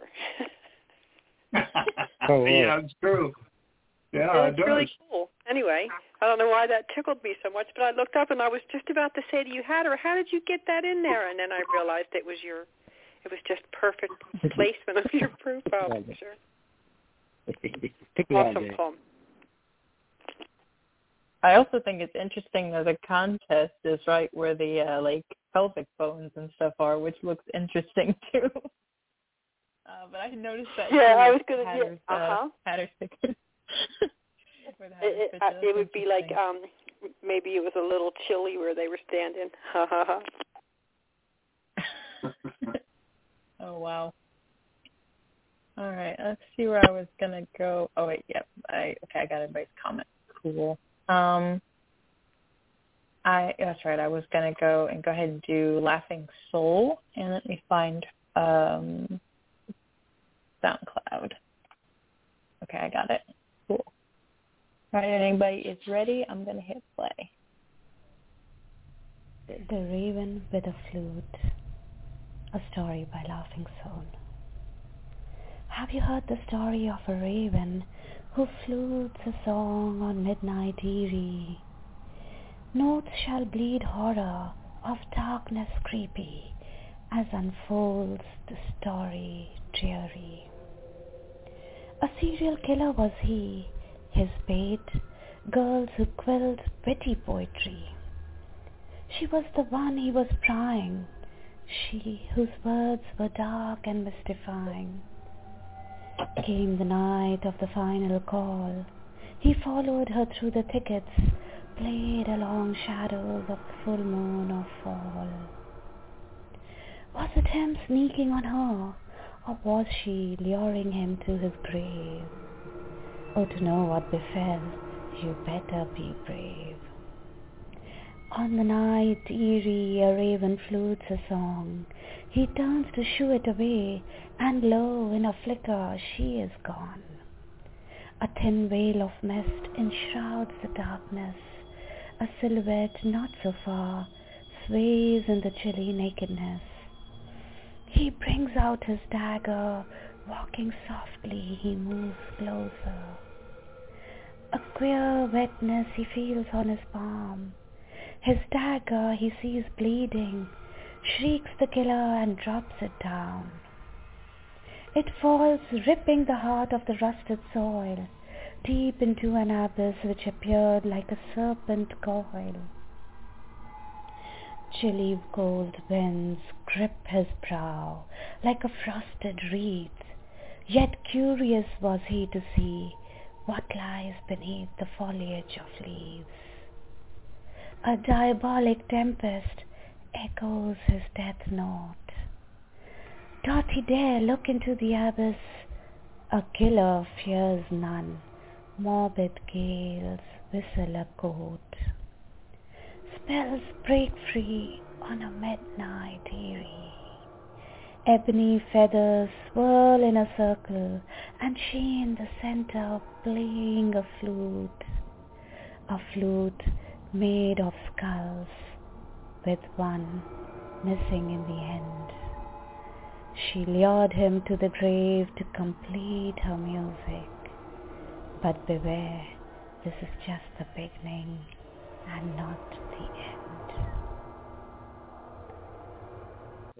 S5: Yeah, it's true. Yeah,
S9: it's really cool. Anyway, I don't know why that tickled me so much, but I looked up and I was just about to say to you, Hatter, how did you get that in there? And then I realized it was just perfect placement of your profile picture. Awesome poem.
S3: I also think it's interesting that the contest is right where the like pelvic bones and stuff are, which looks interesting too. But I noticed that.
S9: Yeah, I was gonna.
S3: Hatter's picture.
S9: It would be like maybe it was a little chilly where they were standing. Ha ha ha.
S3: Oh wow. All right, let's see where I was gonna go. Oh wait, yep. I got everybody's comment. Cool. That's right. I was gonna go ahead and do Laughing Soul, and let me find SoundCloud. Okay, I got it. Cool. All right, anybody is ready? I'm gonna hit play.
S11: The Raven with a Flute, a story by Laughing Soul. Have you heard the story of a raven who flutes a song on midnight eerie? Notes shall bleed horror of darkness creepy as unfolds the story dreary. A serial killer was he, his bait, girls who quilled witty poetry. She was the one he was prying, she whose words were dark and mystifying. Came the night of the final call. He followed her through the thickets, played along shadows of the full moon or fall. Was it him sneaking on her, or was she luring him to his grave? Oh, to know what befell, you better be brave. On the night eerie, a raven flutes a song. He turns to shoo it away, and lo, in a flicker, she is gone. A thin veil of mist enshrouds the darkness. A silhouette not so far sways in the chilly nakedness. He brings out his dagger, walking softly, he moves closer. A queer wetness he feels on his palm. His dagger he sees bleeding, shrieks the killer and drops it down. It falls, ripping the heart of the rusted soil, deep into an abyss which appeared like a serpent coil. Chilly cold winds grip his brow like a frosted wreath, yet curious was he to see what lies beneath the foliage of leaves. A diabolic tempest echoes his death note. Doth he dare look into the abyss? A killer fears none. Morbid gales whistle a coat. Spells break free on a midnight eerie. Ebony feathers swirl in a circle, and she in the center playing a flute made of skulls, with one missing in the end. She lured him to the grave to complete her music. But beware, this is just the beginning and not the end.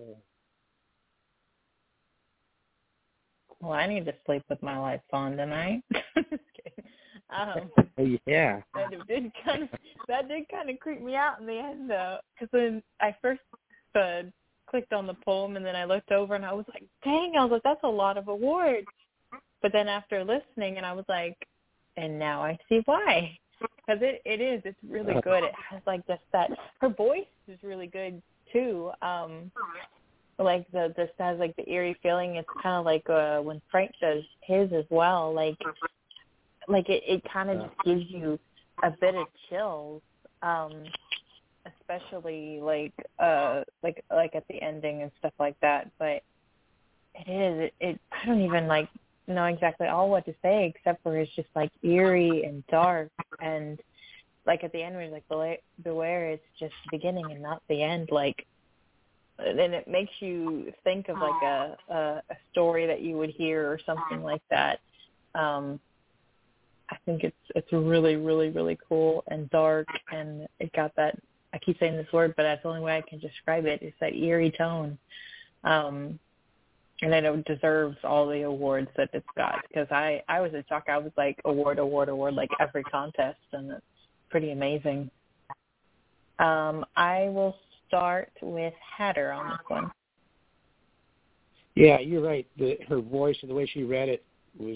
S3: Well, I need to sleep with my lights on tonight. Just kidding.
S1: Yeah.
S3: That did kind of creep me out in the end, though, because when I first clicked on the poem and then I looked over and I was like, dang, I was like, that's a lot of awards. But then after listening, and I was like, and now I see why. Because it's really good. It has like just that, her voice is really good too. Like this has like the eerie feeling. It's kind of like when Frank does his as well. Like it kind of just gives you a bit of chills, especially like at the ending and stuff like that. But I don't even like know exactly all what to say except for it's just like eerie and dark, and like at the end where it's like beware, it's just the beginning and not the end. Like, and it makes you think of like a story that you would hear or something like that. I think it's really, really, really cool and dark, and it got that, I keep saying this word, but that's the only way I can describe it. It's that eerie tone. And it deserves all the awards that it's got, because I was in shock. I was like, award, like every contest, and it's pretty amazing. I will start with Hatter on this one.
S1: Yeah, you're right. Her voice and the way she read it was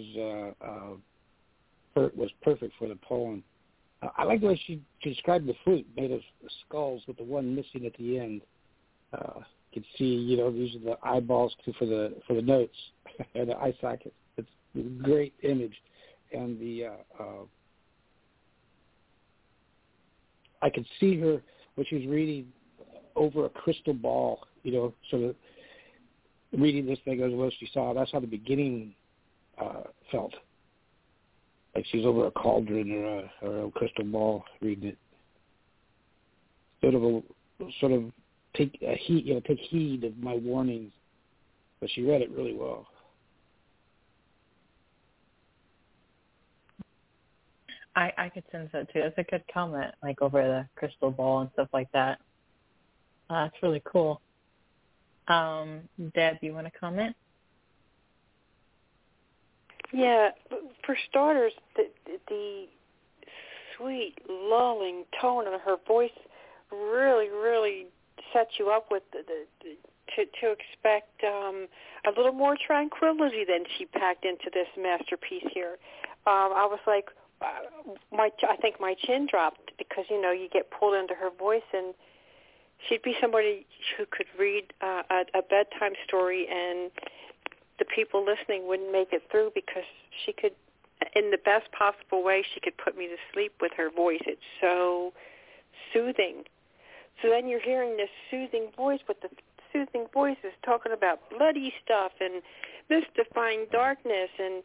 S1: perfect for the poem. I like the way she described the flute made of skulls with the one missing at the end. You can see, these are the eyeballs for the notes and the eye socket. It's a great image, and I could see her when she was reading over a crystal ball. Sort of reading this thing as well as she saw. That's how the beginning felt. Like she's over a cauldron or a crystal ball reading it. Sort of take heed of my warnings. But she read it really well.
S3: I could sense that too. That's a good comment, like over the crystal ball and stuff like that. That's really cool. Deb, you want to comment?
S9: Yeah, for starters, the sweet, lulling tone of her voice really, really sets you up with to expect a little more tranquility than she packed into this masterpiece here. I was like, I think my chin dropped because you get pulled into her voice, and she'd be somebody who could read a bedtime story and the people listening wouldn't make it through because she could, in the best possible way, she could put me to sleep with her voice. It's so soothing. So then you're hearing this soothing voice, but the soothing voice is talking about bloody stuff and mystifying darkness and,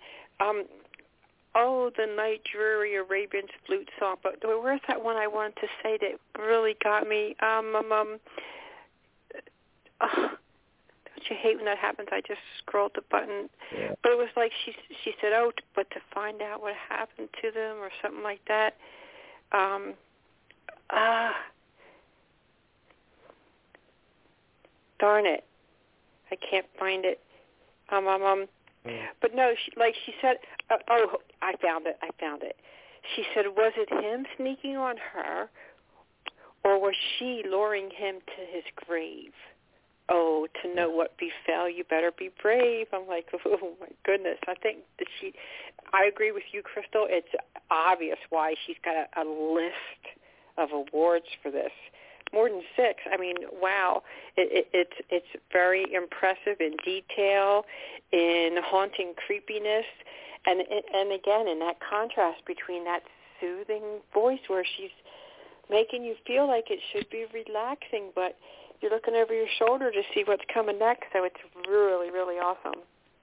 S9: the night dreary Arabian flute song. But where's that one I wanted to say that really got me? Don't you hate when that happens? I just scrolled the button. Yeah. But it was like she said, but to find out what happened to them or something like that. Darn it. I can't find it. But no, she said, I found it. She said, was it him sneaking on her, or was she luring him to his grave? Oh, to know what befell, you better be brave. I'm like, oh, my goodness. I think that I agree with you, Crystal. It's obvious why she's got a list of awards for this. More than 6. I mean, wow. It's very impressive in detail, in haunting creepiness, and again, in that contrast between that soothing voice where she's making you feel like it should be relaxing, but you're looking over your shoulder to see what's coming next, so it's really, really awesome.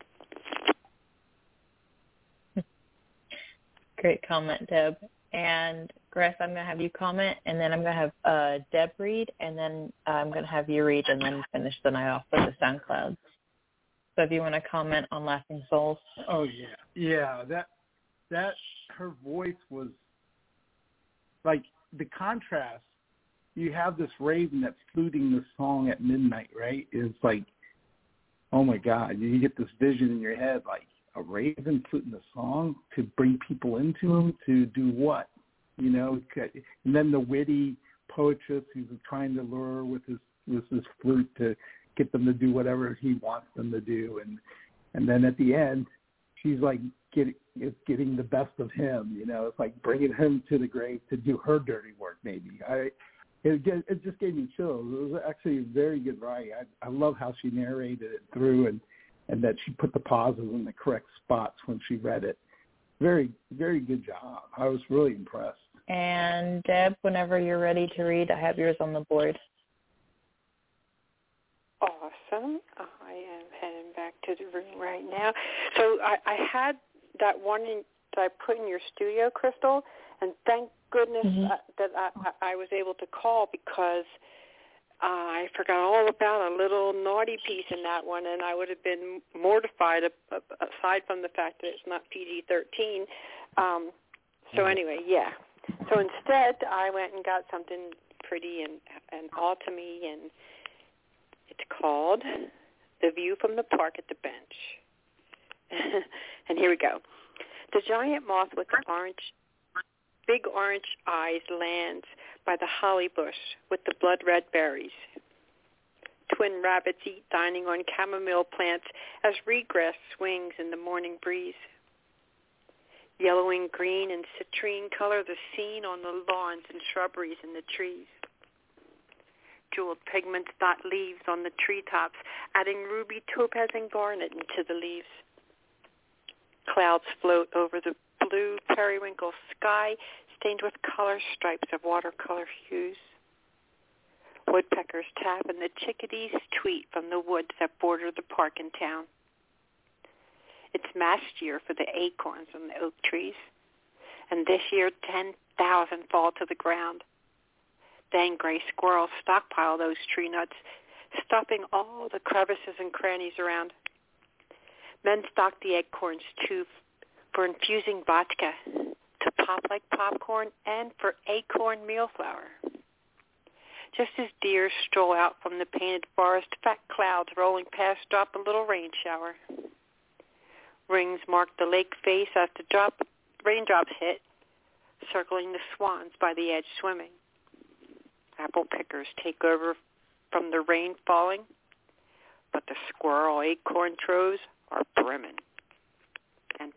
S3: Great comment, Deb. And Grace, I'm going to have you comment, and then I'm going to have Deb read, and then I'm going to have you read, and then finish the night off with the SoundCloud. So if you want to comment on Laughing Souls.
S10: Oh, yeah. That her voice was, like, the contrast, you have this raven that's fluting this song at midnight, right? It's like, oh my God, you get this vision in your head, like a raven fluting the song to bring people into him to do what? You know, and then the witty poetess who's trying to lure with his flute to get them to do whatever he wants them to do, and then at the end, she's like getting the best of him. You know, it's like bringing him to the grave to do her dirty work. Maybe it just gave me chills. It was actually a very good writing. I love how she narrated it through, and that she put the pauses in the correct spots when she read it. Very, very good job. I was really impressed.
S3: And Deb, whenever you're ready to read, I have yours on the board.
S9: Awesome. I am heading back to the room right now. So I had that one that I put in your studio, Crystal, and thank goodness that I was able to call, because I forgot all about a little naughty piece in that one, and I would have been mortified aside from the fact that it's not PG-13. So anyway, yeah. So instead, I went and got something pretty and autumny, and it's called The View from the Park at the Bench. And here we go. The giant moth with the big orange eyes lands by the holly bush with the blood-red berries. Twin rabbits eat dining on chamomile plants as reedgrass swings in the morning breeze. Yellowing green and citrine color the scene on the lawns and shrubberies and the trees. Jeweled pigments dot leaves on the treetops, adding ruby, topaz, and garnet into the leaves. Clouds float over the blue periwinkle sky, stained with color stripes of watercolor hues. Woodpeckers tap and the chickadees tweet from the woods that border the park and town. It's mast year for the acorns on the oak trees, and this year 10,000 fall to the ground. Then gray squirrels stockpile those tree nuts, stuffing all the crevices and crannies around. Men stock the acorns, too, for infusing vodka, to pop like popcorn, and for acorn meal flour. Just as deer stroll out from the painted forest, fat clouds rolling past drop a little rain shower. Rings mark the lake face as the raindrops hit, circling the swans by the edge swimming. Apple pickers take over from the rain falling, but the squirrel acorn troves are brimming. And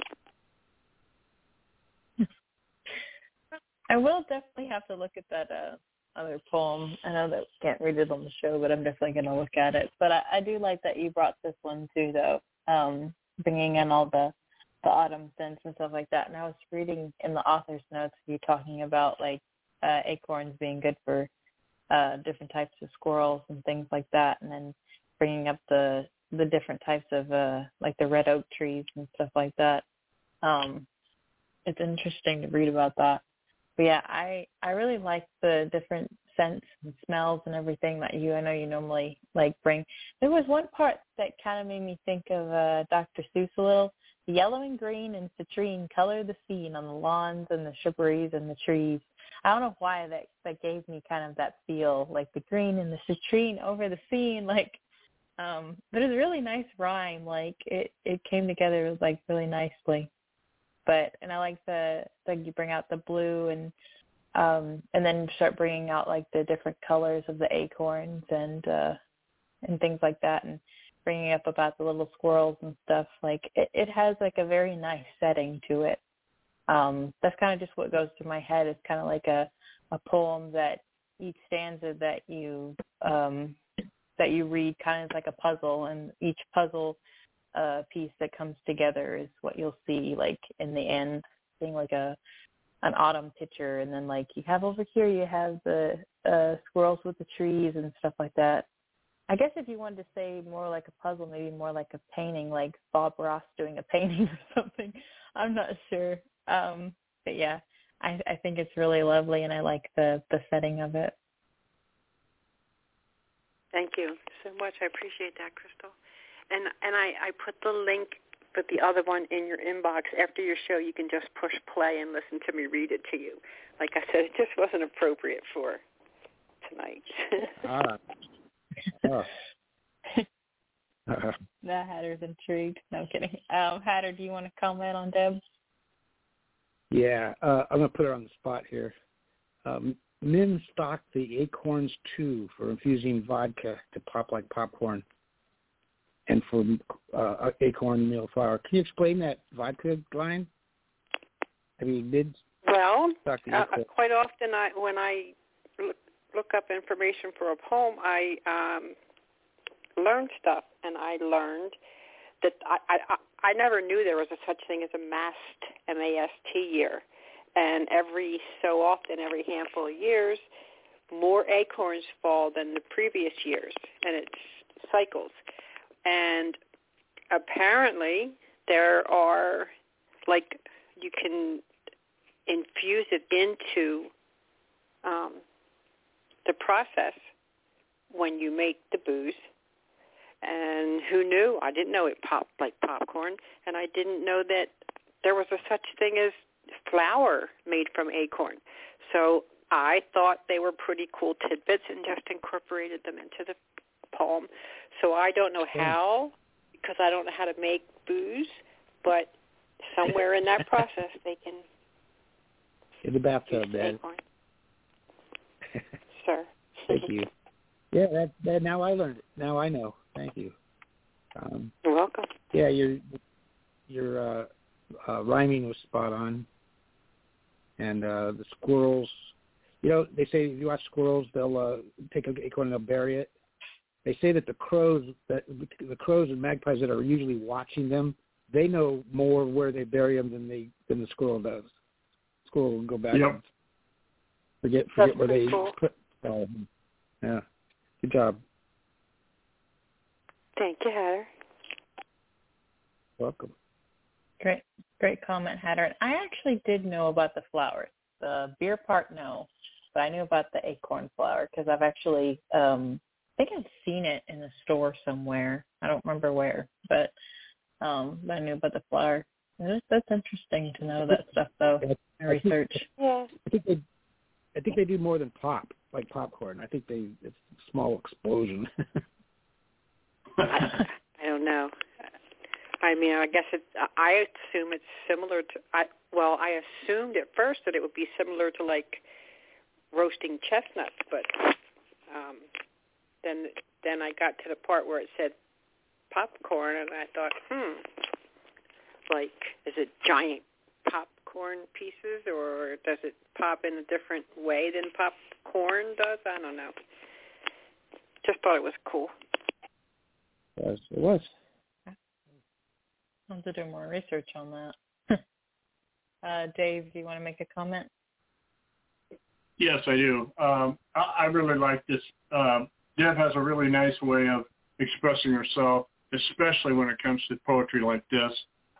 S3: I will definitely have to look at that other poem. I know that we can't read it on the show, but I'm definitely going to look at it. But I do like that you brought this one too, though, bringing in all the autumn scents and stuff like that. And I was reading in the author's notes, you talking about like acorns being good for different types of squirrels and things like that, and then bringing up the different types of like the red oak trees and stuff like that. It's interesting to read about that. But yeah, I really like the different scents and smells and everything that I know you normally like bring. There was one part that kind of made me think of Dr. Seuss a little. The yellow and green and citrine color the scene on the lawns and the shrubberies and the trees. I don't know why that gave me kind of that feel, like the green and the citrine over the scene, like. But it was a really nice rhyme. Like it came together like really nicely. And I like you bring out the blue and then start bringing out like the different colors of the acorns and things like that, and bringing up about the little squirrels and stuff. Like it has like a very nice setting to it. That's kind of just what goes through my head. It's kind of like a poem that each stanza that you read kind of is like a puzzle, and each puzzle piece that comes together is what you'll see like in the end, being like an autumn picture. And then like you have over here, you have the squirrels with the trees and stuff like that. I guess if you wanted to say more like a puzzle, maybe more like a painting, like Bob Ross doing a painting or something. I'm not sure. But yeah, I think it's really lovely, and I like the setting of it.
S9: Thank you so much. I appreciate that, Crystal. And I put the link for the other one in your inbox. After your show, you can just push play and listen to me read it to you. Like I said, it just wasn't appropriate for tonight.
S3: The Hatter's intrigued. No, I'm kidding. Hatter, do you want to comment on Deb?
S1: Yeah, I'm going to put her on the spot here. Min stocked the Acorns 2 for infusing vodka to pop like popcorn and for acorn meal flour. Can you explain that vodka line? I mean, did
S9: well, quite often when I look up information for a poem, I learn stuff, and I learned that I never knew there was a such thing as a mast, M-A-S-T year. And every so often, every handful of years, more acorns fall than the previous years, and it cycles. And apparently there are, like, you can infuse it into the process when you make the booze. And who knew? I didn't know it popped like popcorn, and I didn't know that there was a such thing as flour made from acorn. So I thought they were pretty cool tidbits and just incorporated them into the poem. So I don't know how, because I don't know how to make booze, but somewhere in that process they can
S1: in the bathtub, Dad.
S9: Sir.
S1: Thank you. Yeah, that now I learned it. Now I know. Thank you.
S9: You're welcome.
S1: Yeah, your rhyming was spot on. And the squirrels, you know, they say if you watch squirrels, they'll take an acorn and they'll bury it. They say that the crows and magpies that are usually watching them, they know more where they bury them than the squirrel does. Squirrel will go back and forget where they put. Yeah, good job.
S9: Thank you, Hatter.
S1: Welcome.
S3: Great comment, Hatter. I actually did know about the flowers. The beer part, no, but I knew about the acorn flower because I've actually, I think I've seen it in the store somewhere. I don't remember where, but I knew about the flower. That's interesting to know that stuff, though. Research.
S9: Yeah.
S1: I think they do more than pop, like popcorn. I think it's a small explosion.
S9: I don't know. I mean, I guess I assume it's similar to. I assumed at first that it would be similar to like roasting chestnuts, but then I got to the part where it said popcorn, and I thought, like, is it giant popcorn pieces, or does it pop in a different way than popcorn does? I don't know. Just thought it was cool.
S1: Yes, it was.
S3: I'll have to do more research on that. Dave, do you want to make a comment?
S5: Yes, I do. I really like this. Deb has a really nice way of expressing herself, especially when it comes to poetry like this.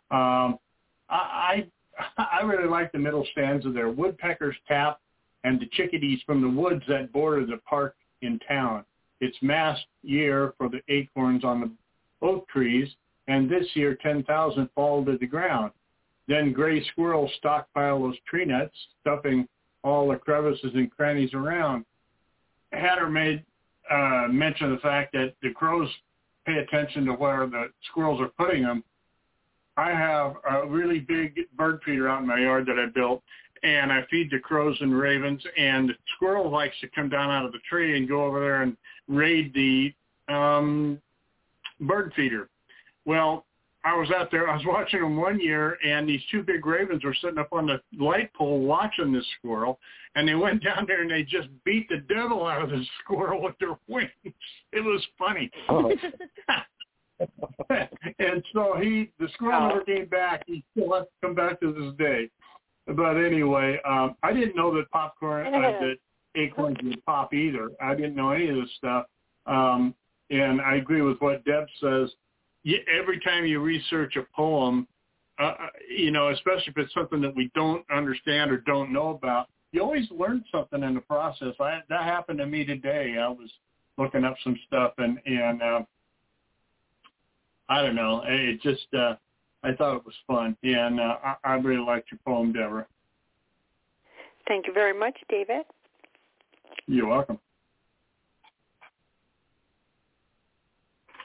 S5: I really like the middle stanza there. Woodpeckers tap and the chickadees from the woods that border the park in town. It's mast year for the acorns on the oak trees, and this year 10,000 fall to the ground. Then gray squirrels stockpile those tree nuts, stuffing all the crevices and crannies around. Hatter made mention of the fact that the crows pay attention to where the squirrels are putting them. I have a really big bird feeder out in my yard that I built, and I feed the crows and ravens, and the squirrel likes to come down out of the tree and go over there and raid the bird feeder. Well, I was out there, I was watching them one year, and these two big ravens were sitting up on the light pole watching this squirrel, and they went down there and they just beat the devil out of the squirrel with their wings. It was funny. Oh. And so the squirrel never came back. He still has to come back to this day. But anyway, I didn't know that that acorns would pop either. I didn't know any of this stuff. And I agree with what Deb says. Every time you research a poem, especially if it's something that we don't understand or don't know about, you always learn something in the process. That happened to me today. I was looking up some stuff, and I don't know. It just I thought it was fun, and I really liked your poem, Deborah.
S9: Thank you very much, David.
S5: You're welcome.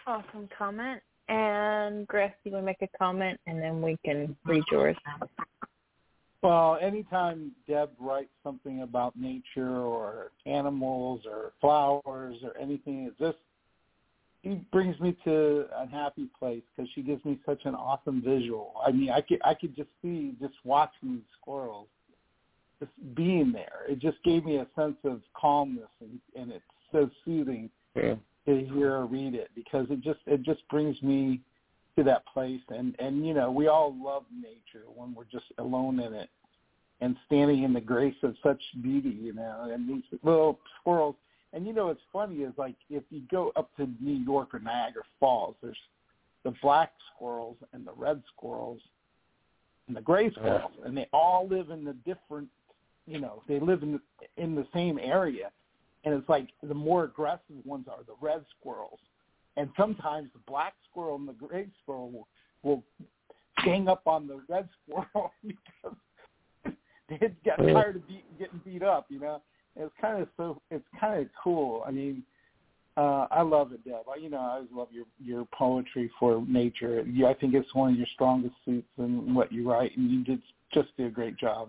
S3: Awesome comment. And Griff, you want to make a comment, and then we can read yours.
S10: Well, anytime Deb writes something about nature or animals or flowers or anything, she brings me to a happy place because she gives me such an awesome visual. I mean, I could just see, just watching these squirrels, just being there. It just gave me a sense of calmness, and it's so soothing to hear or read it because it just brings me to that place. And you know, we all love nature when we're just alone in it and standing in the grace of such beauty, you know, and these little squirrels. And, you know, what's funny is, like, if you go up to New York or Niagara Falls, there's the black squirrels and the red squirrels and the gray squirrels, and they all live in the different, you know, they live in the same area. And it's like the more aggressive ones are the red squirrels. And sometimes the black squirrel and the gray squirrel will gang up on the red squirrel because they got tired of getting beat up, you know. It's kind of cool. I mean, I love it, Deb. You know, I always love your poetry for nature. I think it's one of your strongest suits in what you write, and you did a great job.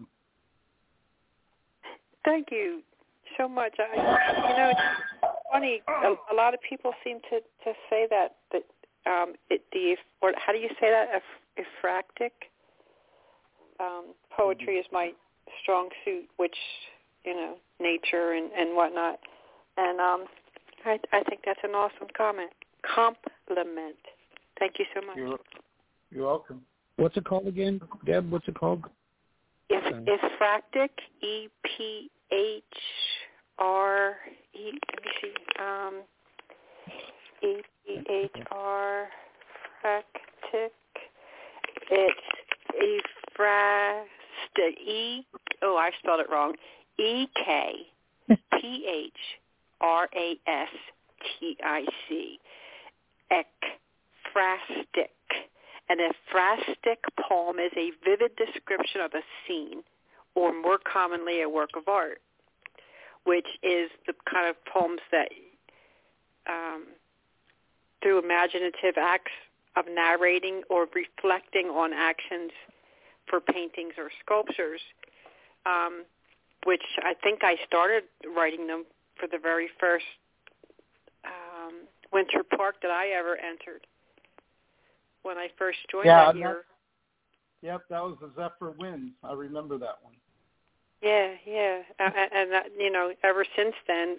S9: Thank you so much. You know, it's funny. A lot of people seem to say that how do you say that? Ekphrastic poetry is my strong suit, which, you know, nature and whatnot. And I think that's an awesome compliment. Thank you so much.
S10: You're welcome.
S1: What's it called again, Deb? What's it called?
S9: Ekphrastic, EPHRE. Let me see. Ekphrastic. It's Ekphrastic. I spelled it wrong. EKPHRASTIC. Ekphrastic. An ekphrastic poem is a vivid description of a scene, or more commonly a work of art, which is the kind of poems that, through imaginative acts of narrating or reflecting on actions for paintings or sculptures, which I think I started writing them for the very first Winter Park that I ever entered when I first joined that year.
S10: Yep, that was the Zephyr Winds. I remember that one.
S9: Yeah, and that, you know, ever since then,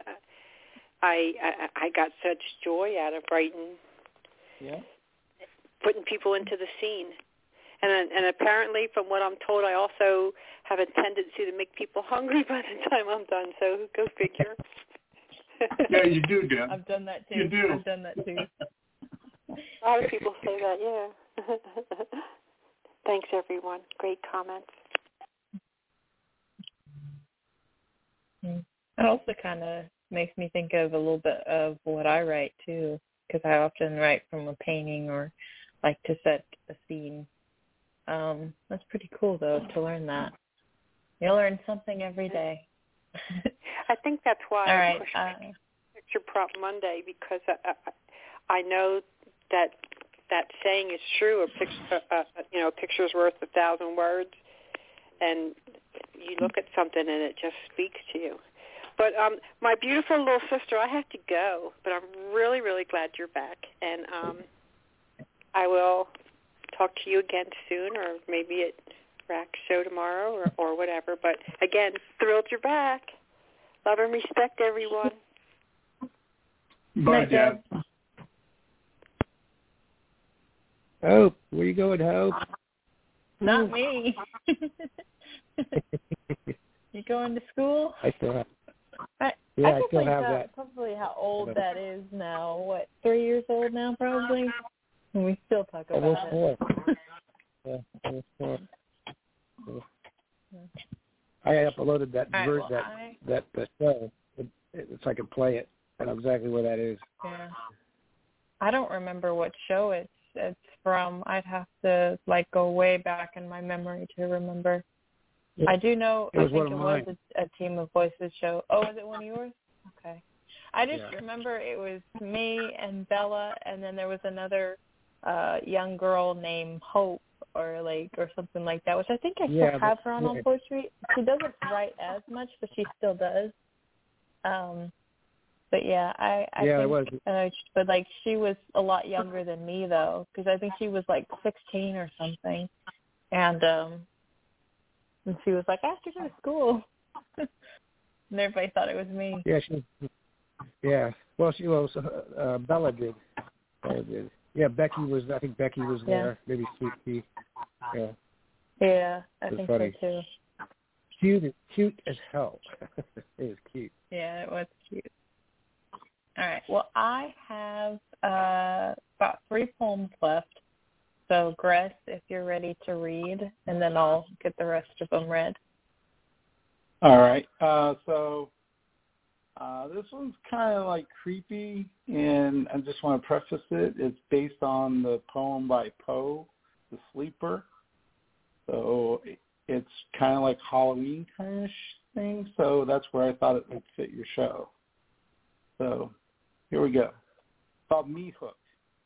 S9: I got such joy out of writing, putting people into the scene. And apparently, from what I'm told, I also have a tendency to make people hungry by the time I'm done. So go figure.
S5: Yeah, you do, Deb.
S3: I've done that too.
S5: You do.
S3: I've done that too.
S9: A lot of people say that, yeah. Thanks, everyone. Great comments.
S3: It also kind of makes me think of a little bit of what I write too, because I often write from a painting or like to set a scene. That's pretty cool, though, to learn that. You learn something every day.
S9: I think that's why
S3: I
S9: pushed Picture Prop Monday, because I know that saying is true. A picture's worth 1,000 words, and you look at something and it just speaks to you. But my beautiful little sister, I have to go, but I'm really, really glad you're back, and I will talk to you again soon, or maybe at Rack's show tomorrow, or whatever. But again, thrilled you're back. Love and respect, everyone.
S5: Bye, Deb.
S1: Hope, where you going, Hope?
S3: Not me. You going to school?
S1: I still have.
S3: I still have that. Probably how old that is now. What, 3 years old now, probably? And we still talk about
S1: almost
S3: it.
S1: 4. Almost 4. I uploaded that that show, so I could play it. I know exactly where that is.
S3: Yeah. I don't remember what show it's from. I'd have to go way back in my memory to remember. I do know. I think it was a Team of Voices show. Oh, was it one of yours? Okay. I just remember it was me and Bella, and then there was another young girl named Hope or something like that, which I think I still have her on poetry. She doesn't write as much, but she still does. But yeah, I think, but like she was a lot younger than me though, because I think she was like 16 or something, and she was like, I have to go to school, and everybody thought it was me.
S1: Yeah, well, Bella did. Yeah, Becky was. I think Becky was there. Maybe Sweet Pea. Yeah. Yeah,
S3: I think
S1: funny.
S3: So
S1: too. Cute as hell. It was cute.
S3: Yeah, it was cute. All right. Well, I have about 3 poems left. So, Gress, if you're ready to read, and then I'll get the rest of them read.
S10: All right. This one's kind of like creepy, and I just want to preface it. It's based on the poem by Poe, The Sleeper. So it's kind of like Halloween kind of thing. So that's where I thought it would fit your show. So here we go. It's called Meat Hook.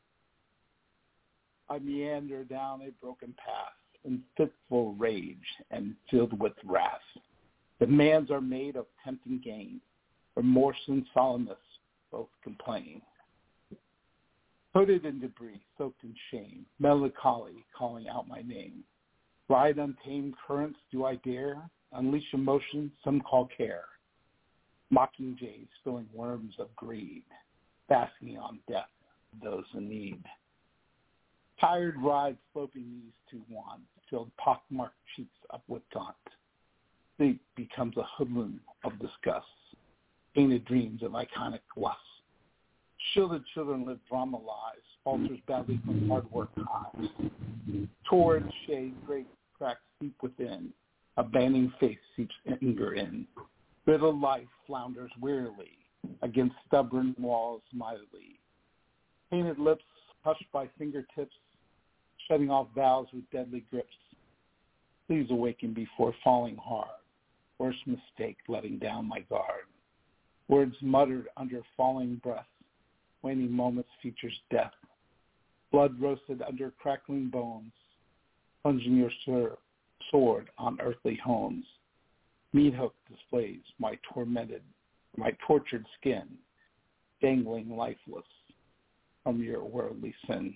S10: I meander down a broken path in fitful rage and filled with wrath. Demands are made of tempting gain. Remorse and solemnness both complain. Hooded in debris, soaked in shame, melancholy calling out my name. Ride untamed currents do I dare, unleash emotion some call care. Mocking jays spilling worms of greed, basking on death of those in need. Tired ride sloping knees to want, filled pockmarked cheeks up with taunt. Sleep becomes a hoodlum of disgust. Painted dreams of iconic lusts. Shielded children live drama lives, falters badly from hard work highs. Torrid shade, great cracks deep within, abandoning faith seeps anger in. Bitter life flounders wearily against stubborn walls mightily. Painted lips hushed by fingertips, shutting off vows with deadly grips. Please awaken before falling hard. Worst mistake, letting down my guard. Words muttered under falling breath. Waning moments features death. Blood roasted under crackling bones. Plunging your sword on earthly homes. Meat hook displays my tortured skin, dangling lifeless from your worldly sin.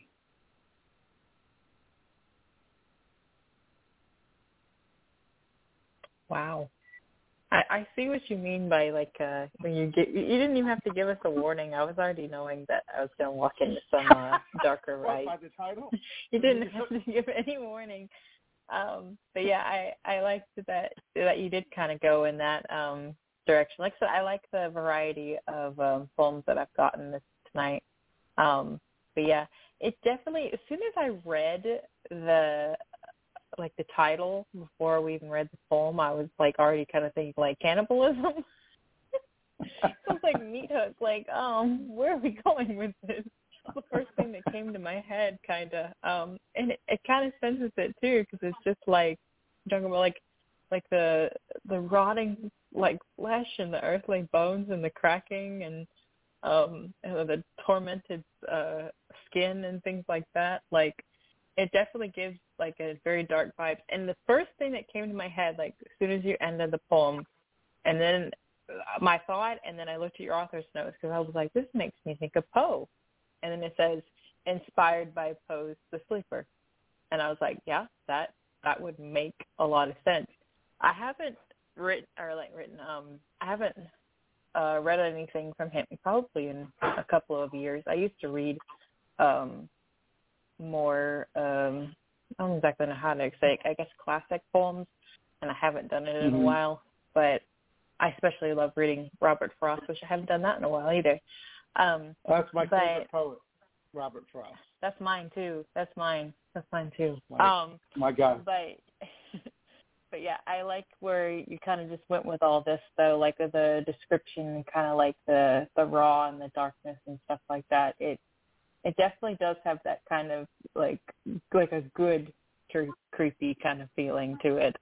S3: Wow. I see what you mean by when you didn't even have to give us a warning. I was already knowing that I was going to walk into some darker rights.
S10: By the title?
S3: You didn't have to give any warning. But yeah, I liked that you did kind of go in that direction. Like I said, I like the variety of poems that I've gotten tonight. But yeah, it definitely, as soon as I read the title before we even read the poem, I was already kind of thinking cannibalism. I was like, Meat Hook, where are we going with this? The first thing that came to my head, kind of, and it kind of senses it too, because it's just talking about the rotting flesh and the earthly bones and the cracking and the tormented skin and things like that. It definitely gives a very dark vibe. And the first thing that came to my head, as soon as you ended the poem, and then my thought, and then I looked at your author's notes because I was like, this makes me think of Poe. And then it says, inspired by Poe's The Sleeper. And I was like, yeah, that would make a lot of sense. I haven't I haven't read anything from him probably in a couple of years. I used to read more, I don't exactly know how to say it, I guess classic poems, and I haven't done it in a while. But I especially love reading Robert Frost, which I haven't done that in a while either.
S10: That's my favorite poet, Robert Frost.
S3: That's mine too. That's mine too.
S10: My God.
S3: But yeah, I like where you kind of just went with all this though, the description, kind of the raw and the darkness and stuff like that. It definitely does have that kind of a good creepy kind of feeling to it.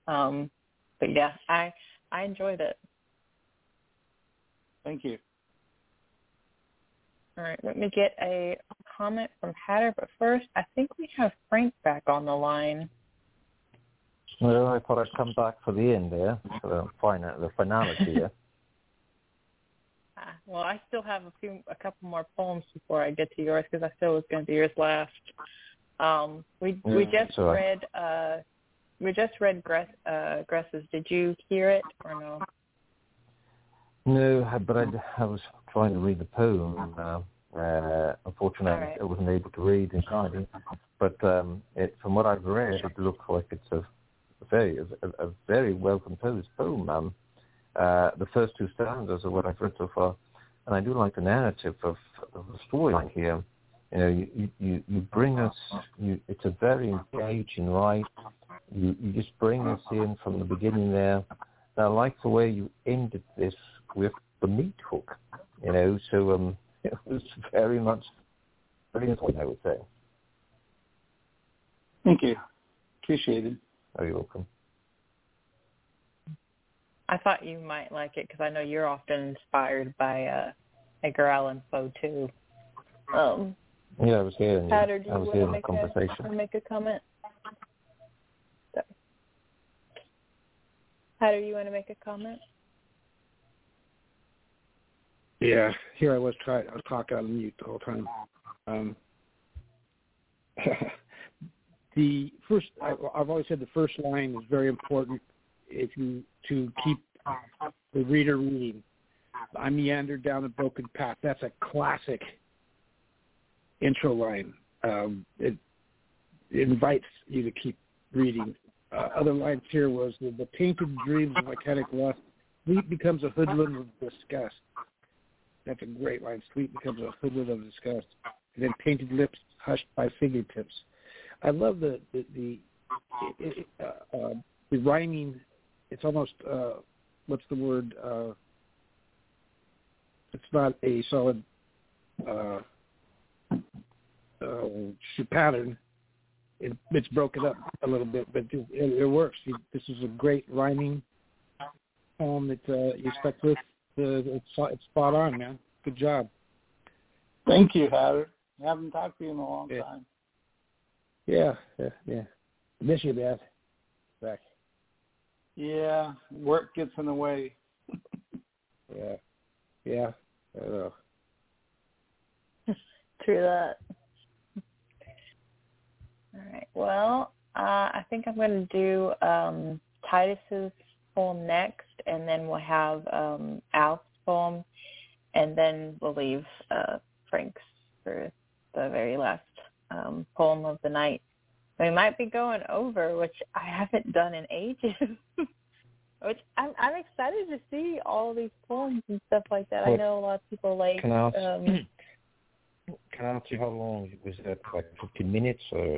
S3: But yeah, I enjoyed it.
S10: Thank you.
S3: All right, let me get a comment from Hatter, but first, I think we have Frank back on the line.
S6: Well, I thought I'd come back for the end there, for the finality here.
S3: Well, I still have a couple more poems before I get to yours because I still was going to do yours last. We just read Gress's. Did you hear it or no?
S6: No, but I was trying to read the poem. Unfortunately, I wasn't able to read entirely. But from what I've read, it looks like it's a very well composed poem. The first two stanzas are what I've read so far, and I do like the narrative of the storyline here. You know, you bring us. It's a very engaging ride. You just bring us in from the beginning there. And I like the way you ended this with the meat hook. You know, so it was very much brilliant, I would say.
S10: Thank you. Appreciate it.
S6: Oh, you're welcome.
S3: I thought you might like it because I know you're often inspired by Edgar Allan Poe too.
S6: Yeah, I was hearing you.
S3: Hatter,
S6: I was hearing the conversation.
S3: Want to make a comment? Sorry. Hatter, you want to make a comment?
S1: Yeah, here I was talking on mute the whole time. The first, I've always said the first line is very important to keep the reader reading. I meandered down a broken path. That's a classic intro line. It invites you to keep reading. Other lines here was the tainted dreams of volcanic lust. Sleep becomes a hoodlum of disgust. That's a great line. Sleep becomes a hoodlum of disgust. And then painted lips hushed by fingertips. I love the rhyming. It's almost what's the word? It's not a solid pattern. It's broken up a little bit, but it works. This is a great rhyming poem that you stuck with. It's spot on, man. Good job.
S10: Thank you, Hatter. I haven't talked to you in a long time.
S1: Yeah. Miss you, Dad. Back.
S10: Yeah, work gets in the way.
S1: Yeah. I know.
S3: True that. All right. Well, I think I'm going to do Titus's poem next, and then we'll have Alf's poem, and then we'll leave Frank's for the very last poem of the night. We might be going over, which I haven't done in ages. Which I'm excited to see all these poems and stuff like that. I know a lot of people like.
S6: Can I ask you how long was that? Like 15 minutes or?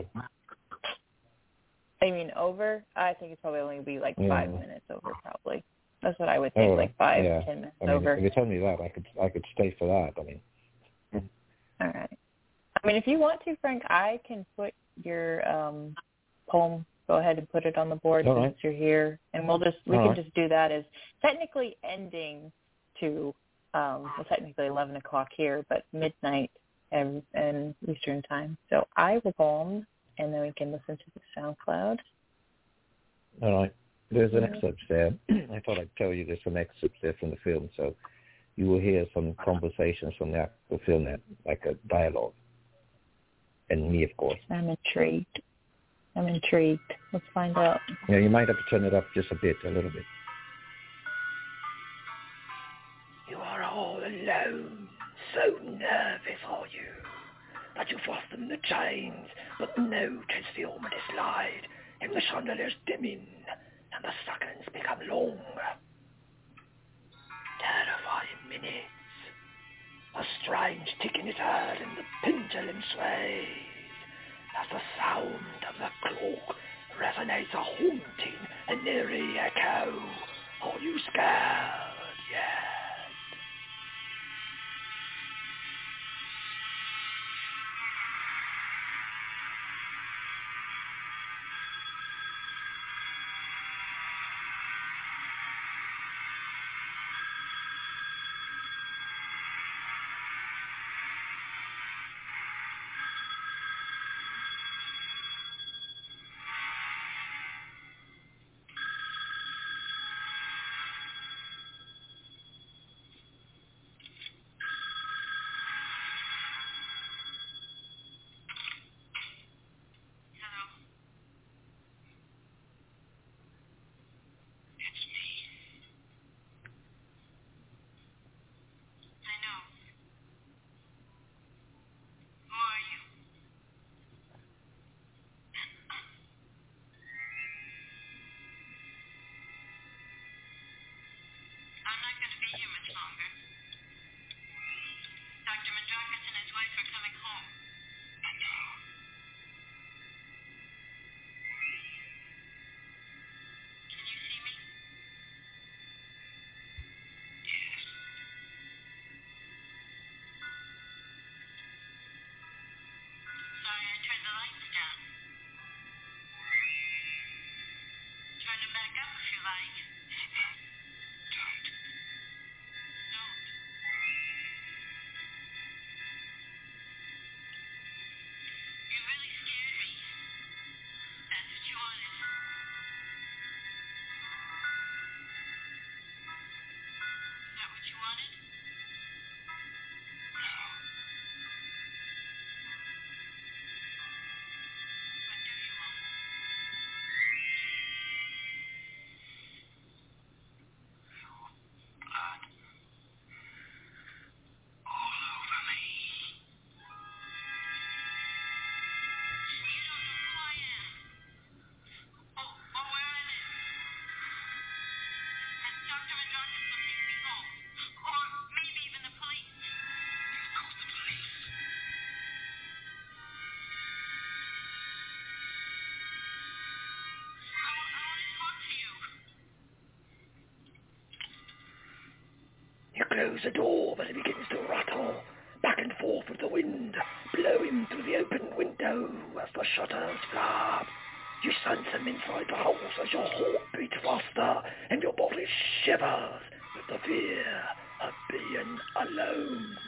S3: I mean, over? I think it's probably only be like 5 minutes over, probably. That's what I would think, like 5 to 10 minutes over.
S6: If you tell me that, I could stay for that.
S3: All right. I mean, if you want to, Frank, I can put your poem. Go ahead and put it on the board since you're here, and we can just do that as technically ending to technically 11 o'clock here, but midnight and Eastern time. So I will poem, and then we can listen to the SoundCloud.
S6: All right. There's an excerpt there. I thought I'd tell you there's some excerpts there from the film, so you will hear some conversations from the actual film there, like a dialogue. And me, of course.
S3: I'm intrigued. Let's find out.
S6: Yeah, you might have to turn it up just a little bit.
S12: You are all alone, so nervous are you, that you fasten the chains, but notice the ominous light, and the chandeliers dimming, and the seconds become long. Terrifying minutes, a strange ticking is heard, and the pendulum sways, as the sound of the clock resonates a haunting and eerie echo. Are you scared yet? You close the door, but it begins to rattle back and forth with the wind, blowing through the open window as the shutters flap. You sense them inside the house as your heart beats faster and your body shivers with the fear of being alone.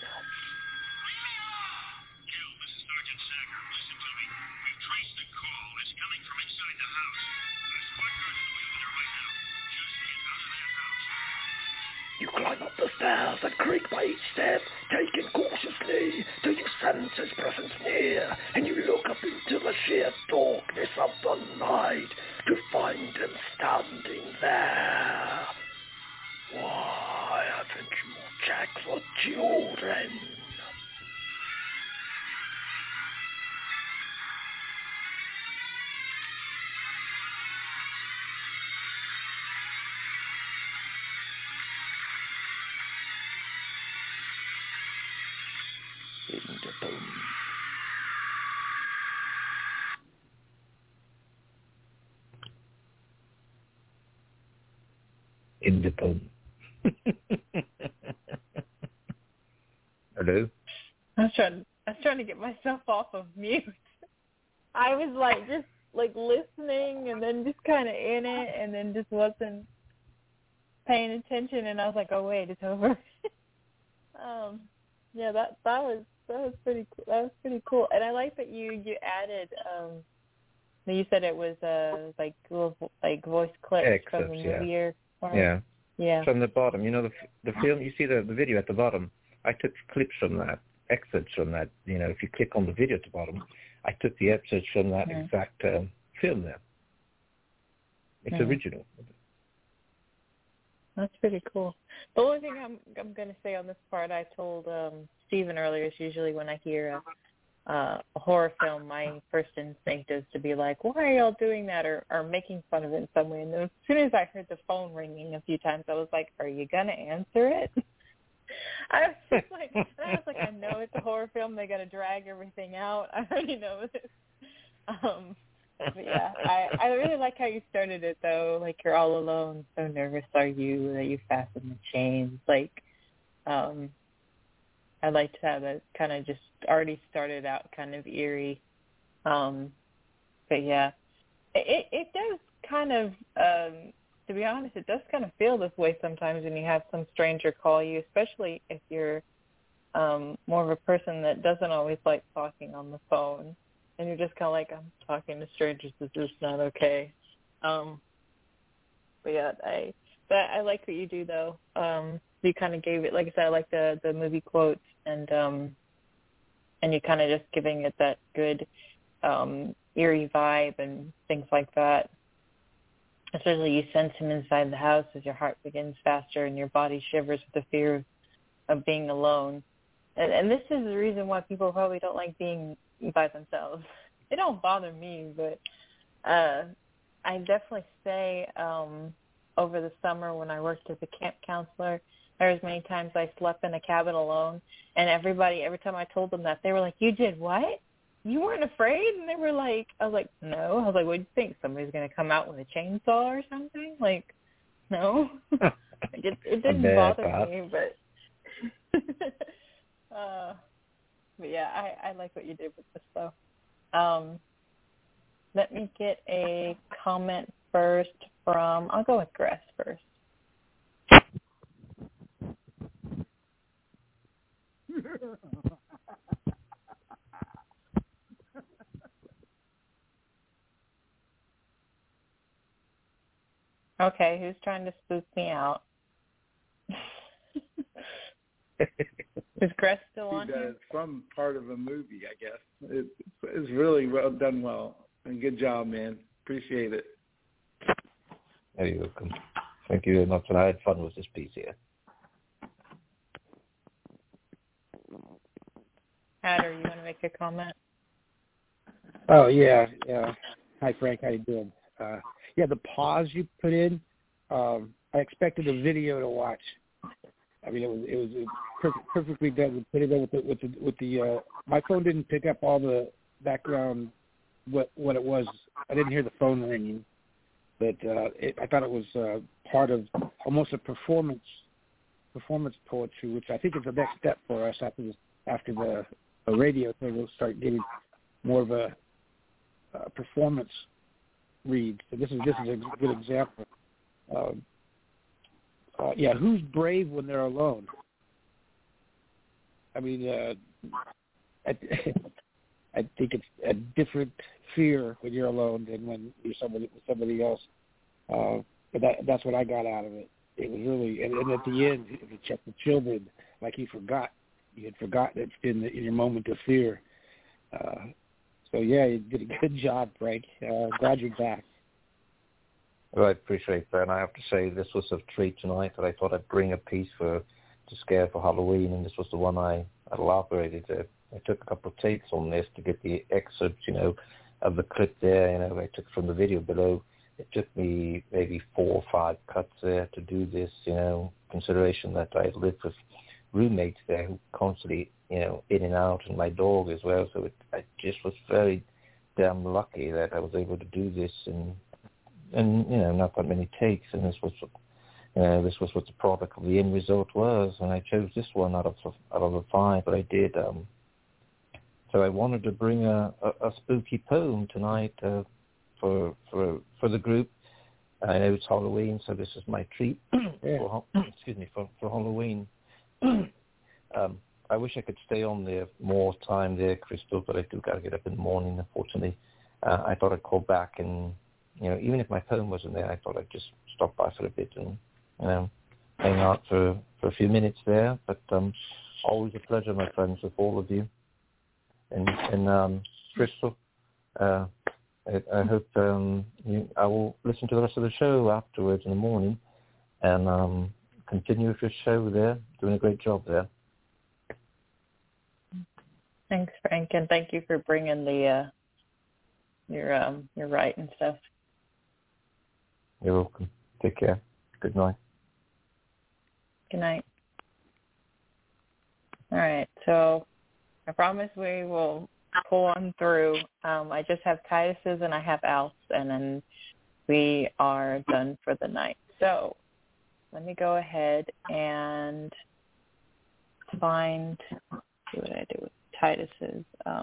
S13: Jill, this is Sergeant Sacker. Listen to me. We've traced the call. It's coming from inside the house. The squad car's on the way over there right now. Just get out of that house.
S12: You climb up the stairs and creak by each step, taking cautiously till you sense his presence near, and you look up into the sheer darkness of the night to find him standing there. Why haven't you checked for children?
S6: In the poem. Hello?
S3: I was trying to get myself off of mute. I was just listening and then just kind of in it and then just wasn't paying attention, and I was like, oh wait, it's over. Yeah, that was pretty cool. That was pretty cool, and I like that you added. You said it was little voice clips from the movie. Yeah.
S6: From the bottom, the film. You see the video at the bottom. I took clips from that, excerpts from that. If you click on the video at the bottom, I took the excerpts from that exact film there. It's original.
S3: That's pretty cool. The only thing I'm going to say on this part, I told Stephen earlier, is usually when I hear a horror film, my first instinct is to be like, why are y'all doing that, or making fun of it in some way. And then as soon as I heard the phone ringing a few times, I was like, are you going to answer it? I was like, I know it's a horror film. They got to drag everything out. I already know this. But yeah, I really like how you started it, though. Like, you're all alone. So nervous are you that you fasten the chains. I liked how that kind of just already started out kind of eerie. But yeah, it does kind of, to be honest, it does kind of feel this way sometimes when you have some stranger call you, especially if you're more of a person that doesn't always like talking on the phone. And you're just kind of like, I'm talking to strangers. This is not okay. But yeah, I like what you do, though. You kind of gave it, like I said, I like the movie quotes, and you kind of just giving it that good eerie vibe and things like that. Especially you sense him inside the house as your heart begins faster and your body shivers with the fear of being alone. And this is the reason why people probably don't like being by themselves. It don't bother me, but I definitely say over the summer when I worked as a camp counselor, there was many times I slept in a cabin alone, and every time I told them that, they were like, you did what? You weren't afraid? And they were like, I was like, no. I was like, what do you think? Somebody's going to come out with a chainsaw or something? Like, no. It didn't bother me, but but yeah, I like what you did with this, though. Let me get a comment first from, I'll go with Gress first. Okay, who's trying to spook me out? Is Gress still on here?
S10: Some part of a movie, I guess. It's really well done, and good job, man. Appreciate it.
S6: Oh, you're welcome. Thank you very much, and I had fun with this piece here.
S3: Hatter, you want to make a comment?
S1: Oh, yeah. Hi, Frank. How you doing? The pause you put in, I expected a video to watch. I mean, it was perfectly done. Put it in with the my phone didn't pick up all the background what it was. I didn't hear the phone ringing, but I thought it was part of almost a performance poetry, which I think is the next step for us after the radio thing. We'll start getting more of a performance read. So this is a good example. Who's brave when they're alone? I mean, I think it's a different fear when you're alone than when you're somebody else. But that's what I got out of it. It was really, and at the end, if you check the children, like you had forgotten it in your moment of fear. So you did a good job, Frank. Glad you're back.
S6: Well, I appreciate that, and I have to say this was a treat tonight that I thought I'd bring a piece to scare for Halloween, and this was the one I elaborated. I took a couple of takes on this to get the excerpts, of the clip there. I took from the video below. It took me maybe 4 or 5 cuts there to do this, consideration that I lived with roommates there who constantly, in and out, and my dog as well. So I just was very damn lucky that I was able to do this and not that many takes, and this was what the product of the end result was, and I chose this one out of the 5, but I did. So I wanted to bring a spooky poem tonight for the group. I know it's Halloween, so this is my treat for Halloween. I wish I could stay on there more time there, Crystal, but I do got to get up in the morning, unfortunately. I thought I'd call back and, even if my poem wasn't there, I thought I'd just stop by for a bit and, hang out for a few minutes there. But always a pleasure, my friends, with all of you. And Crystal, I hope I will listen to the rest of the show afterwards in the morning and continue with your show there. Doing a great job there.
S3: Thanks, Frank, and thank you for bringing the your right and stuff.
S6: You're welcome. Take care. Good night.
S3: Good night. All right, so I promise we will pull on through. I just have Titus's and I have Alf's, and then we are done for the night. So let me go ahead and find, see what I do with Titus's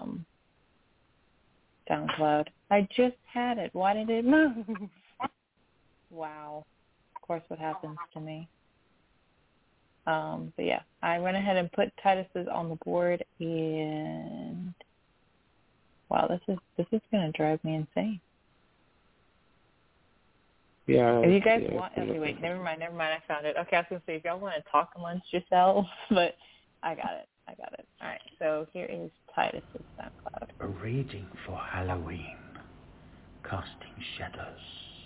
S3: SoundCloud. I just had it. Why did it move? Wow. Of course, what happens to me. But yeah, I went ahead and put Titus's on the board, and wow, this is going to drive me insane.
S1: Yeah.
S3: If you guys want, okay, wait, never mind. I found it. Okay, I was going to say, if y'all want to talk amongst yourselves, but I got it. All right, so here is Titus's SoundCloud.
S14: A reading for Halloween, casting shadows.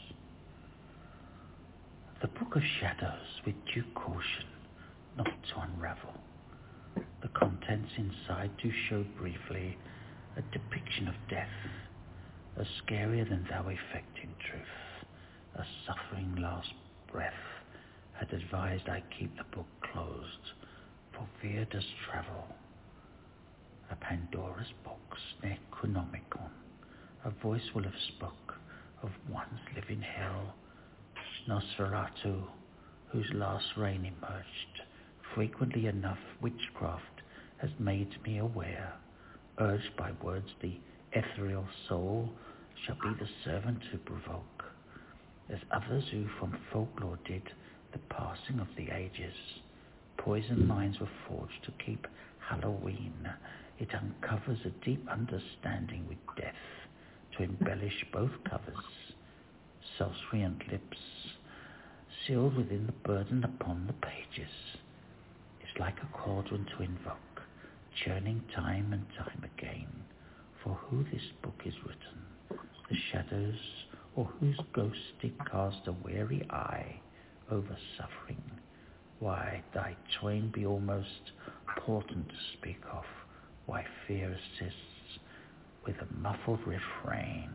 S14: The Book of Shadows, with due caution, not to unravel. The contents inside to show briefly a depiction of death, a scarier than thou effect in truth. A suffering last breath had advised I keep the book closed, for fear does travel. A Pandora's box, Necronomicon, a voice will have spoke of one's living hell. Nosferatu, whose last reign emerged, frequently enough witchcraft has made me aware, urged by words the ethereal soul shall be the servant to provoke. There's others who from folklore did the passing of the ages. Poison lines were forged to keep Halloween. It uncovers a deep understanding with death to embellish both covers. Sorcery and lips, sealed within the burden upon the pages. It's like a cauldron to invoke, churning time and time again. For who this book is written, the shadows, or whose ghost did cast a weary eye over suffering, why thy twain be almost portent to speak of, why fear assists with a muffled refrain.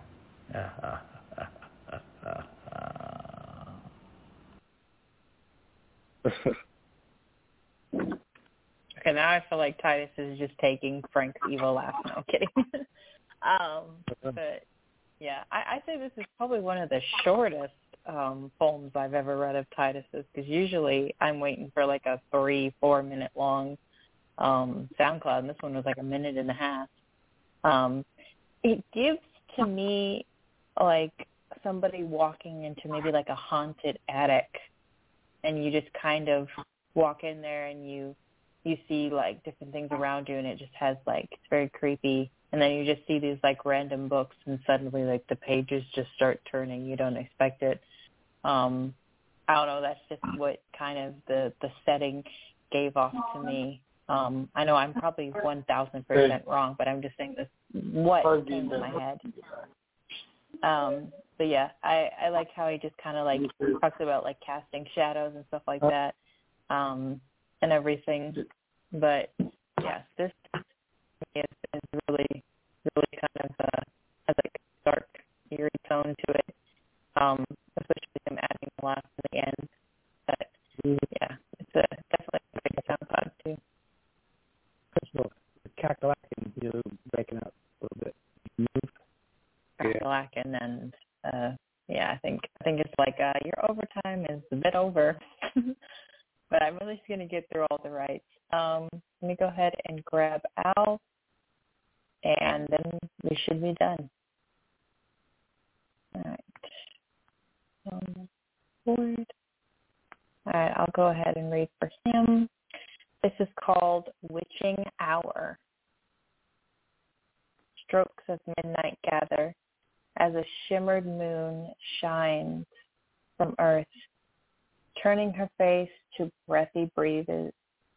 S3: Okay, now I feel like Titus is just taking Frank's evil laugh. No, I'm kidding. But yeah, I say this is probably one of the shortest poems I've ever read of Titus's, because usually I'm waiting for like a 3-4 minute long SoundCloud, and this one was like a minute and a half. It gives to me like somebody walking into maybe like a haunted attic, and you just kind of walk in there and you see like different things around you, and it just has like, it's very creepy. And then you just see these like random books, and suddenly like the pages just start turning. You don't expect it. I don't know. That's just what kind of the setting gave off to me. I know I'm probably 1,000% wrong, but I'm just saying this what came to my head. But yeah, I like how he just kind of like talks about like casting shadows and stuff like that, and everything. But yeah, this is really kind of has like a dark, eerie tone to it, especially him adding the laugh at the end. But yeah, it's definitely a great SoundCloud too.
S1: Well, Kakalak, breaking up a little bit.
S3: Kakalak, and then yeah, I think it's like your overtime is a bit over. But I'm really just going to get through all the rights. Let me go ahead and grab Al, and then we should be done. All right. Board. All right, I'll go ahead and read for him. This is called Witching Hour. Strokes of midnight gather as a shimmered moon shines from earth, turning her face to breathy breezes,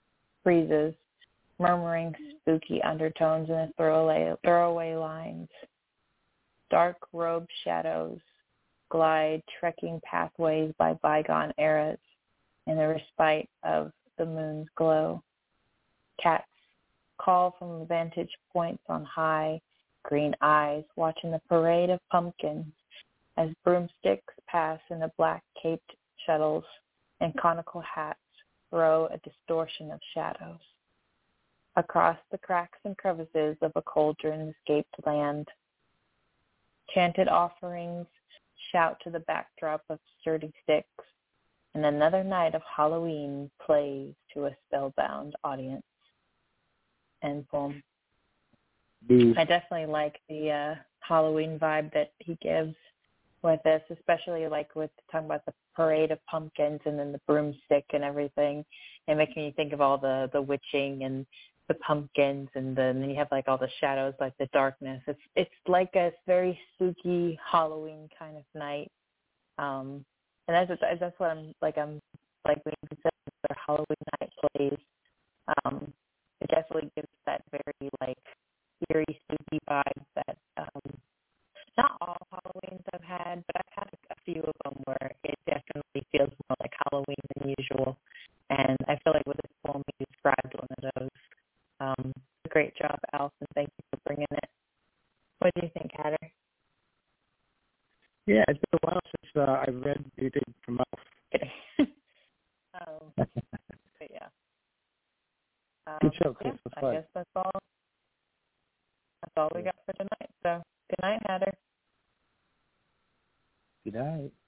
S3: murmuring spooky undertones in the throwaway lines. Dark robed shadows glide trekking pathways by bygone eras in the respite of the moon's glow. Cats call from vantage points on high, green eyes watching the parade of pumpkins as broomsticks pass in the black-caped shuttles and conical hats throw a distortion of shadows. Across the cracks and crevices of a cauldron-escaped land, chanted offerings shout to the backdrop of sturdy sticks, and another night of Halloween plays to a spellbound audience. End poem. I definitely like the Halloween vibe that he gives with this, especially like with talking about the parade of pumpkins and then the broomstick and everything, and making me think of all the witching and the pumpkins, and then you have like all the shadows, like the darkness. It's like a very spooky Halloween kind of night, and that's what I'm like when you said the Halloween night plays. It definitely gives that very like eerie, spooky vibe that not all Halloweens I've had, but I've had a few of them where it definitely feels more like Halloween than usual. And I feel like with this poem, you described one of those. Great job, Allison. Thank you for bringing it. What do you think, Hatter?
S1: Yeah, it's been a while since I read anything from Alf.
S3: But yeah.
S1: Good show, Chris.
S3: Yeah, I guess that's all we got for tonight. So good night, Hatter.
S1: Good night.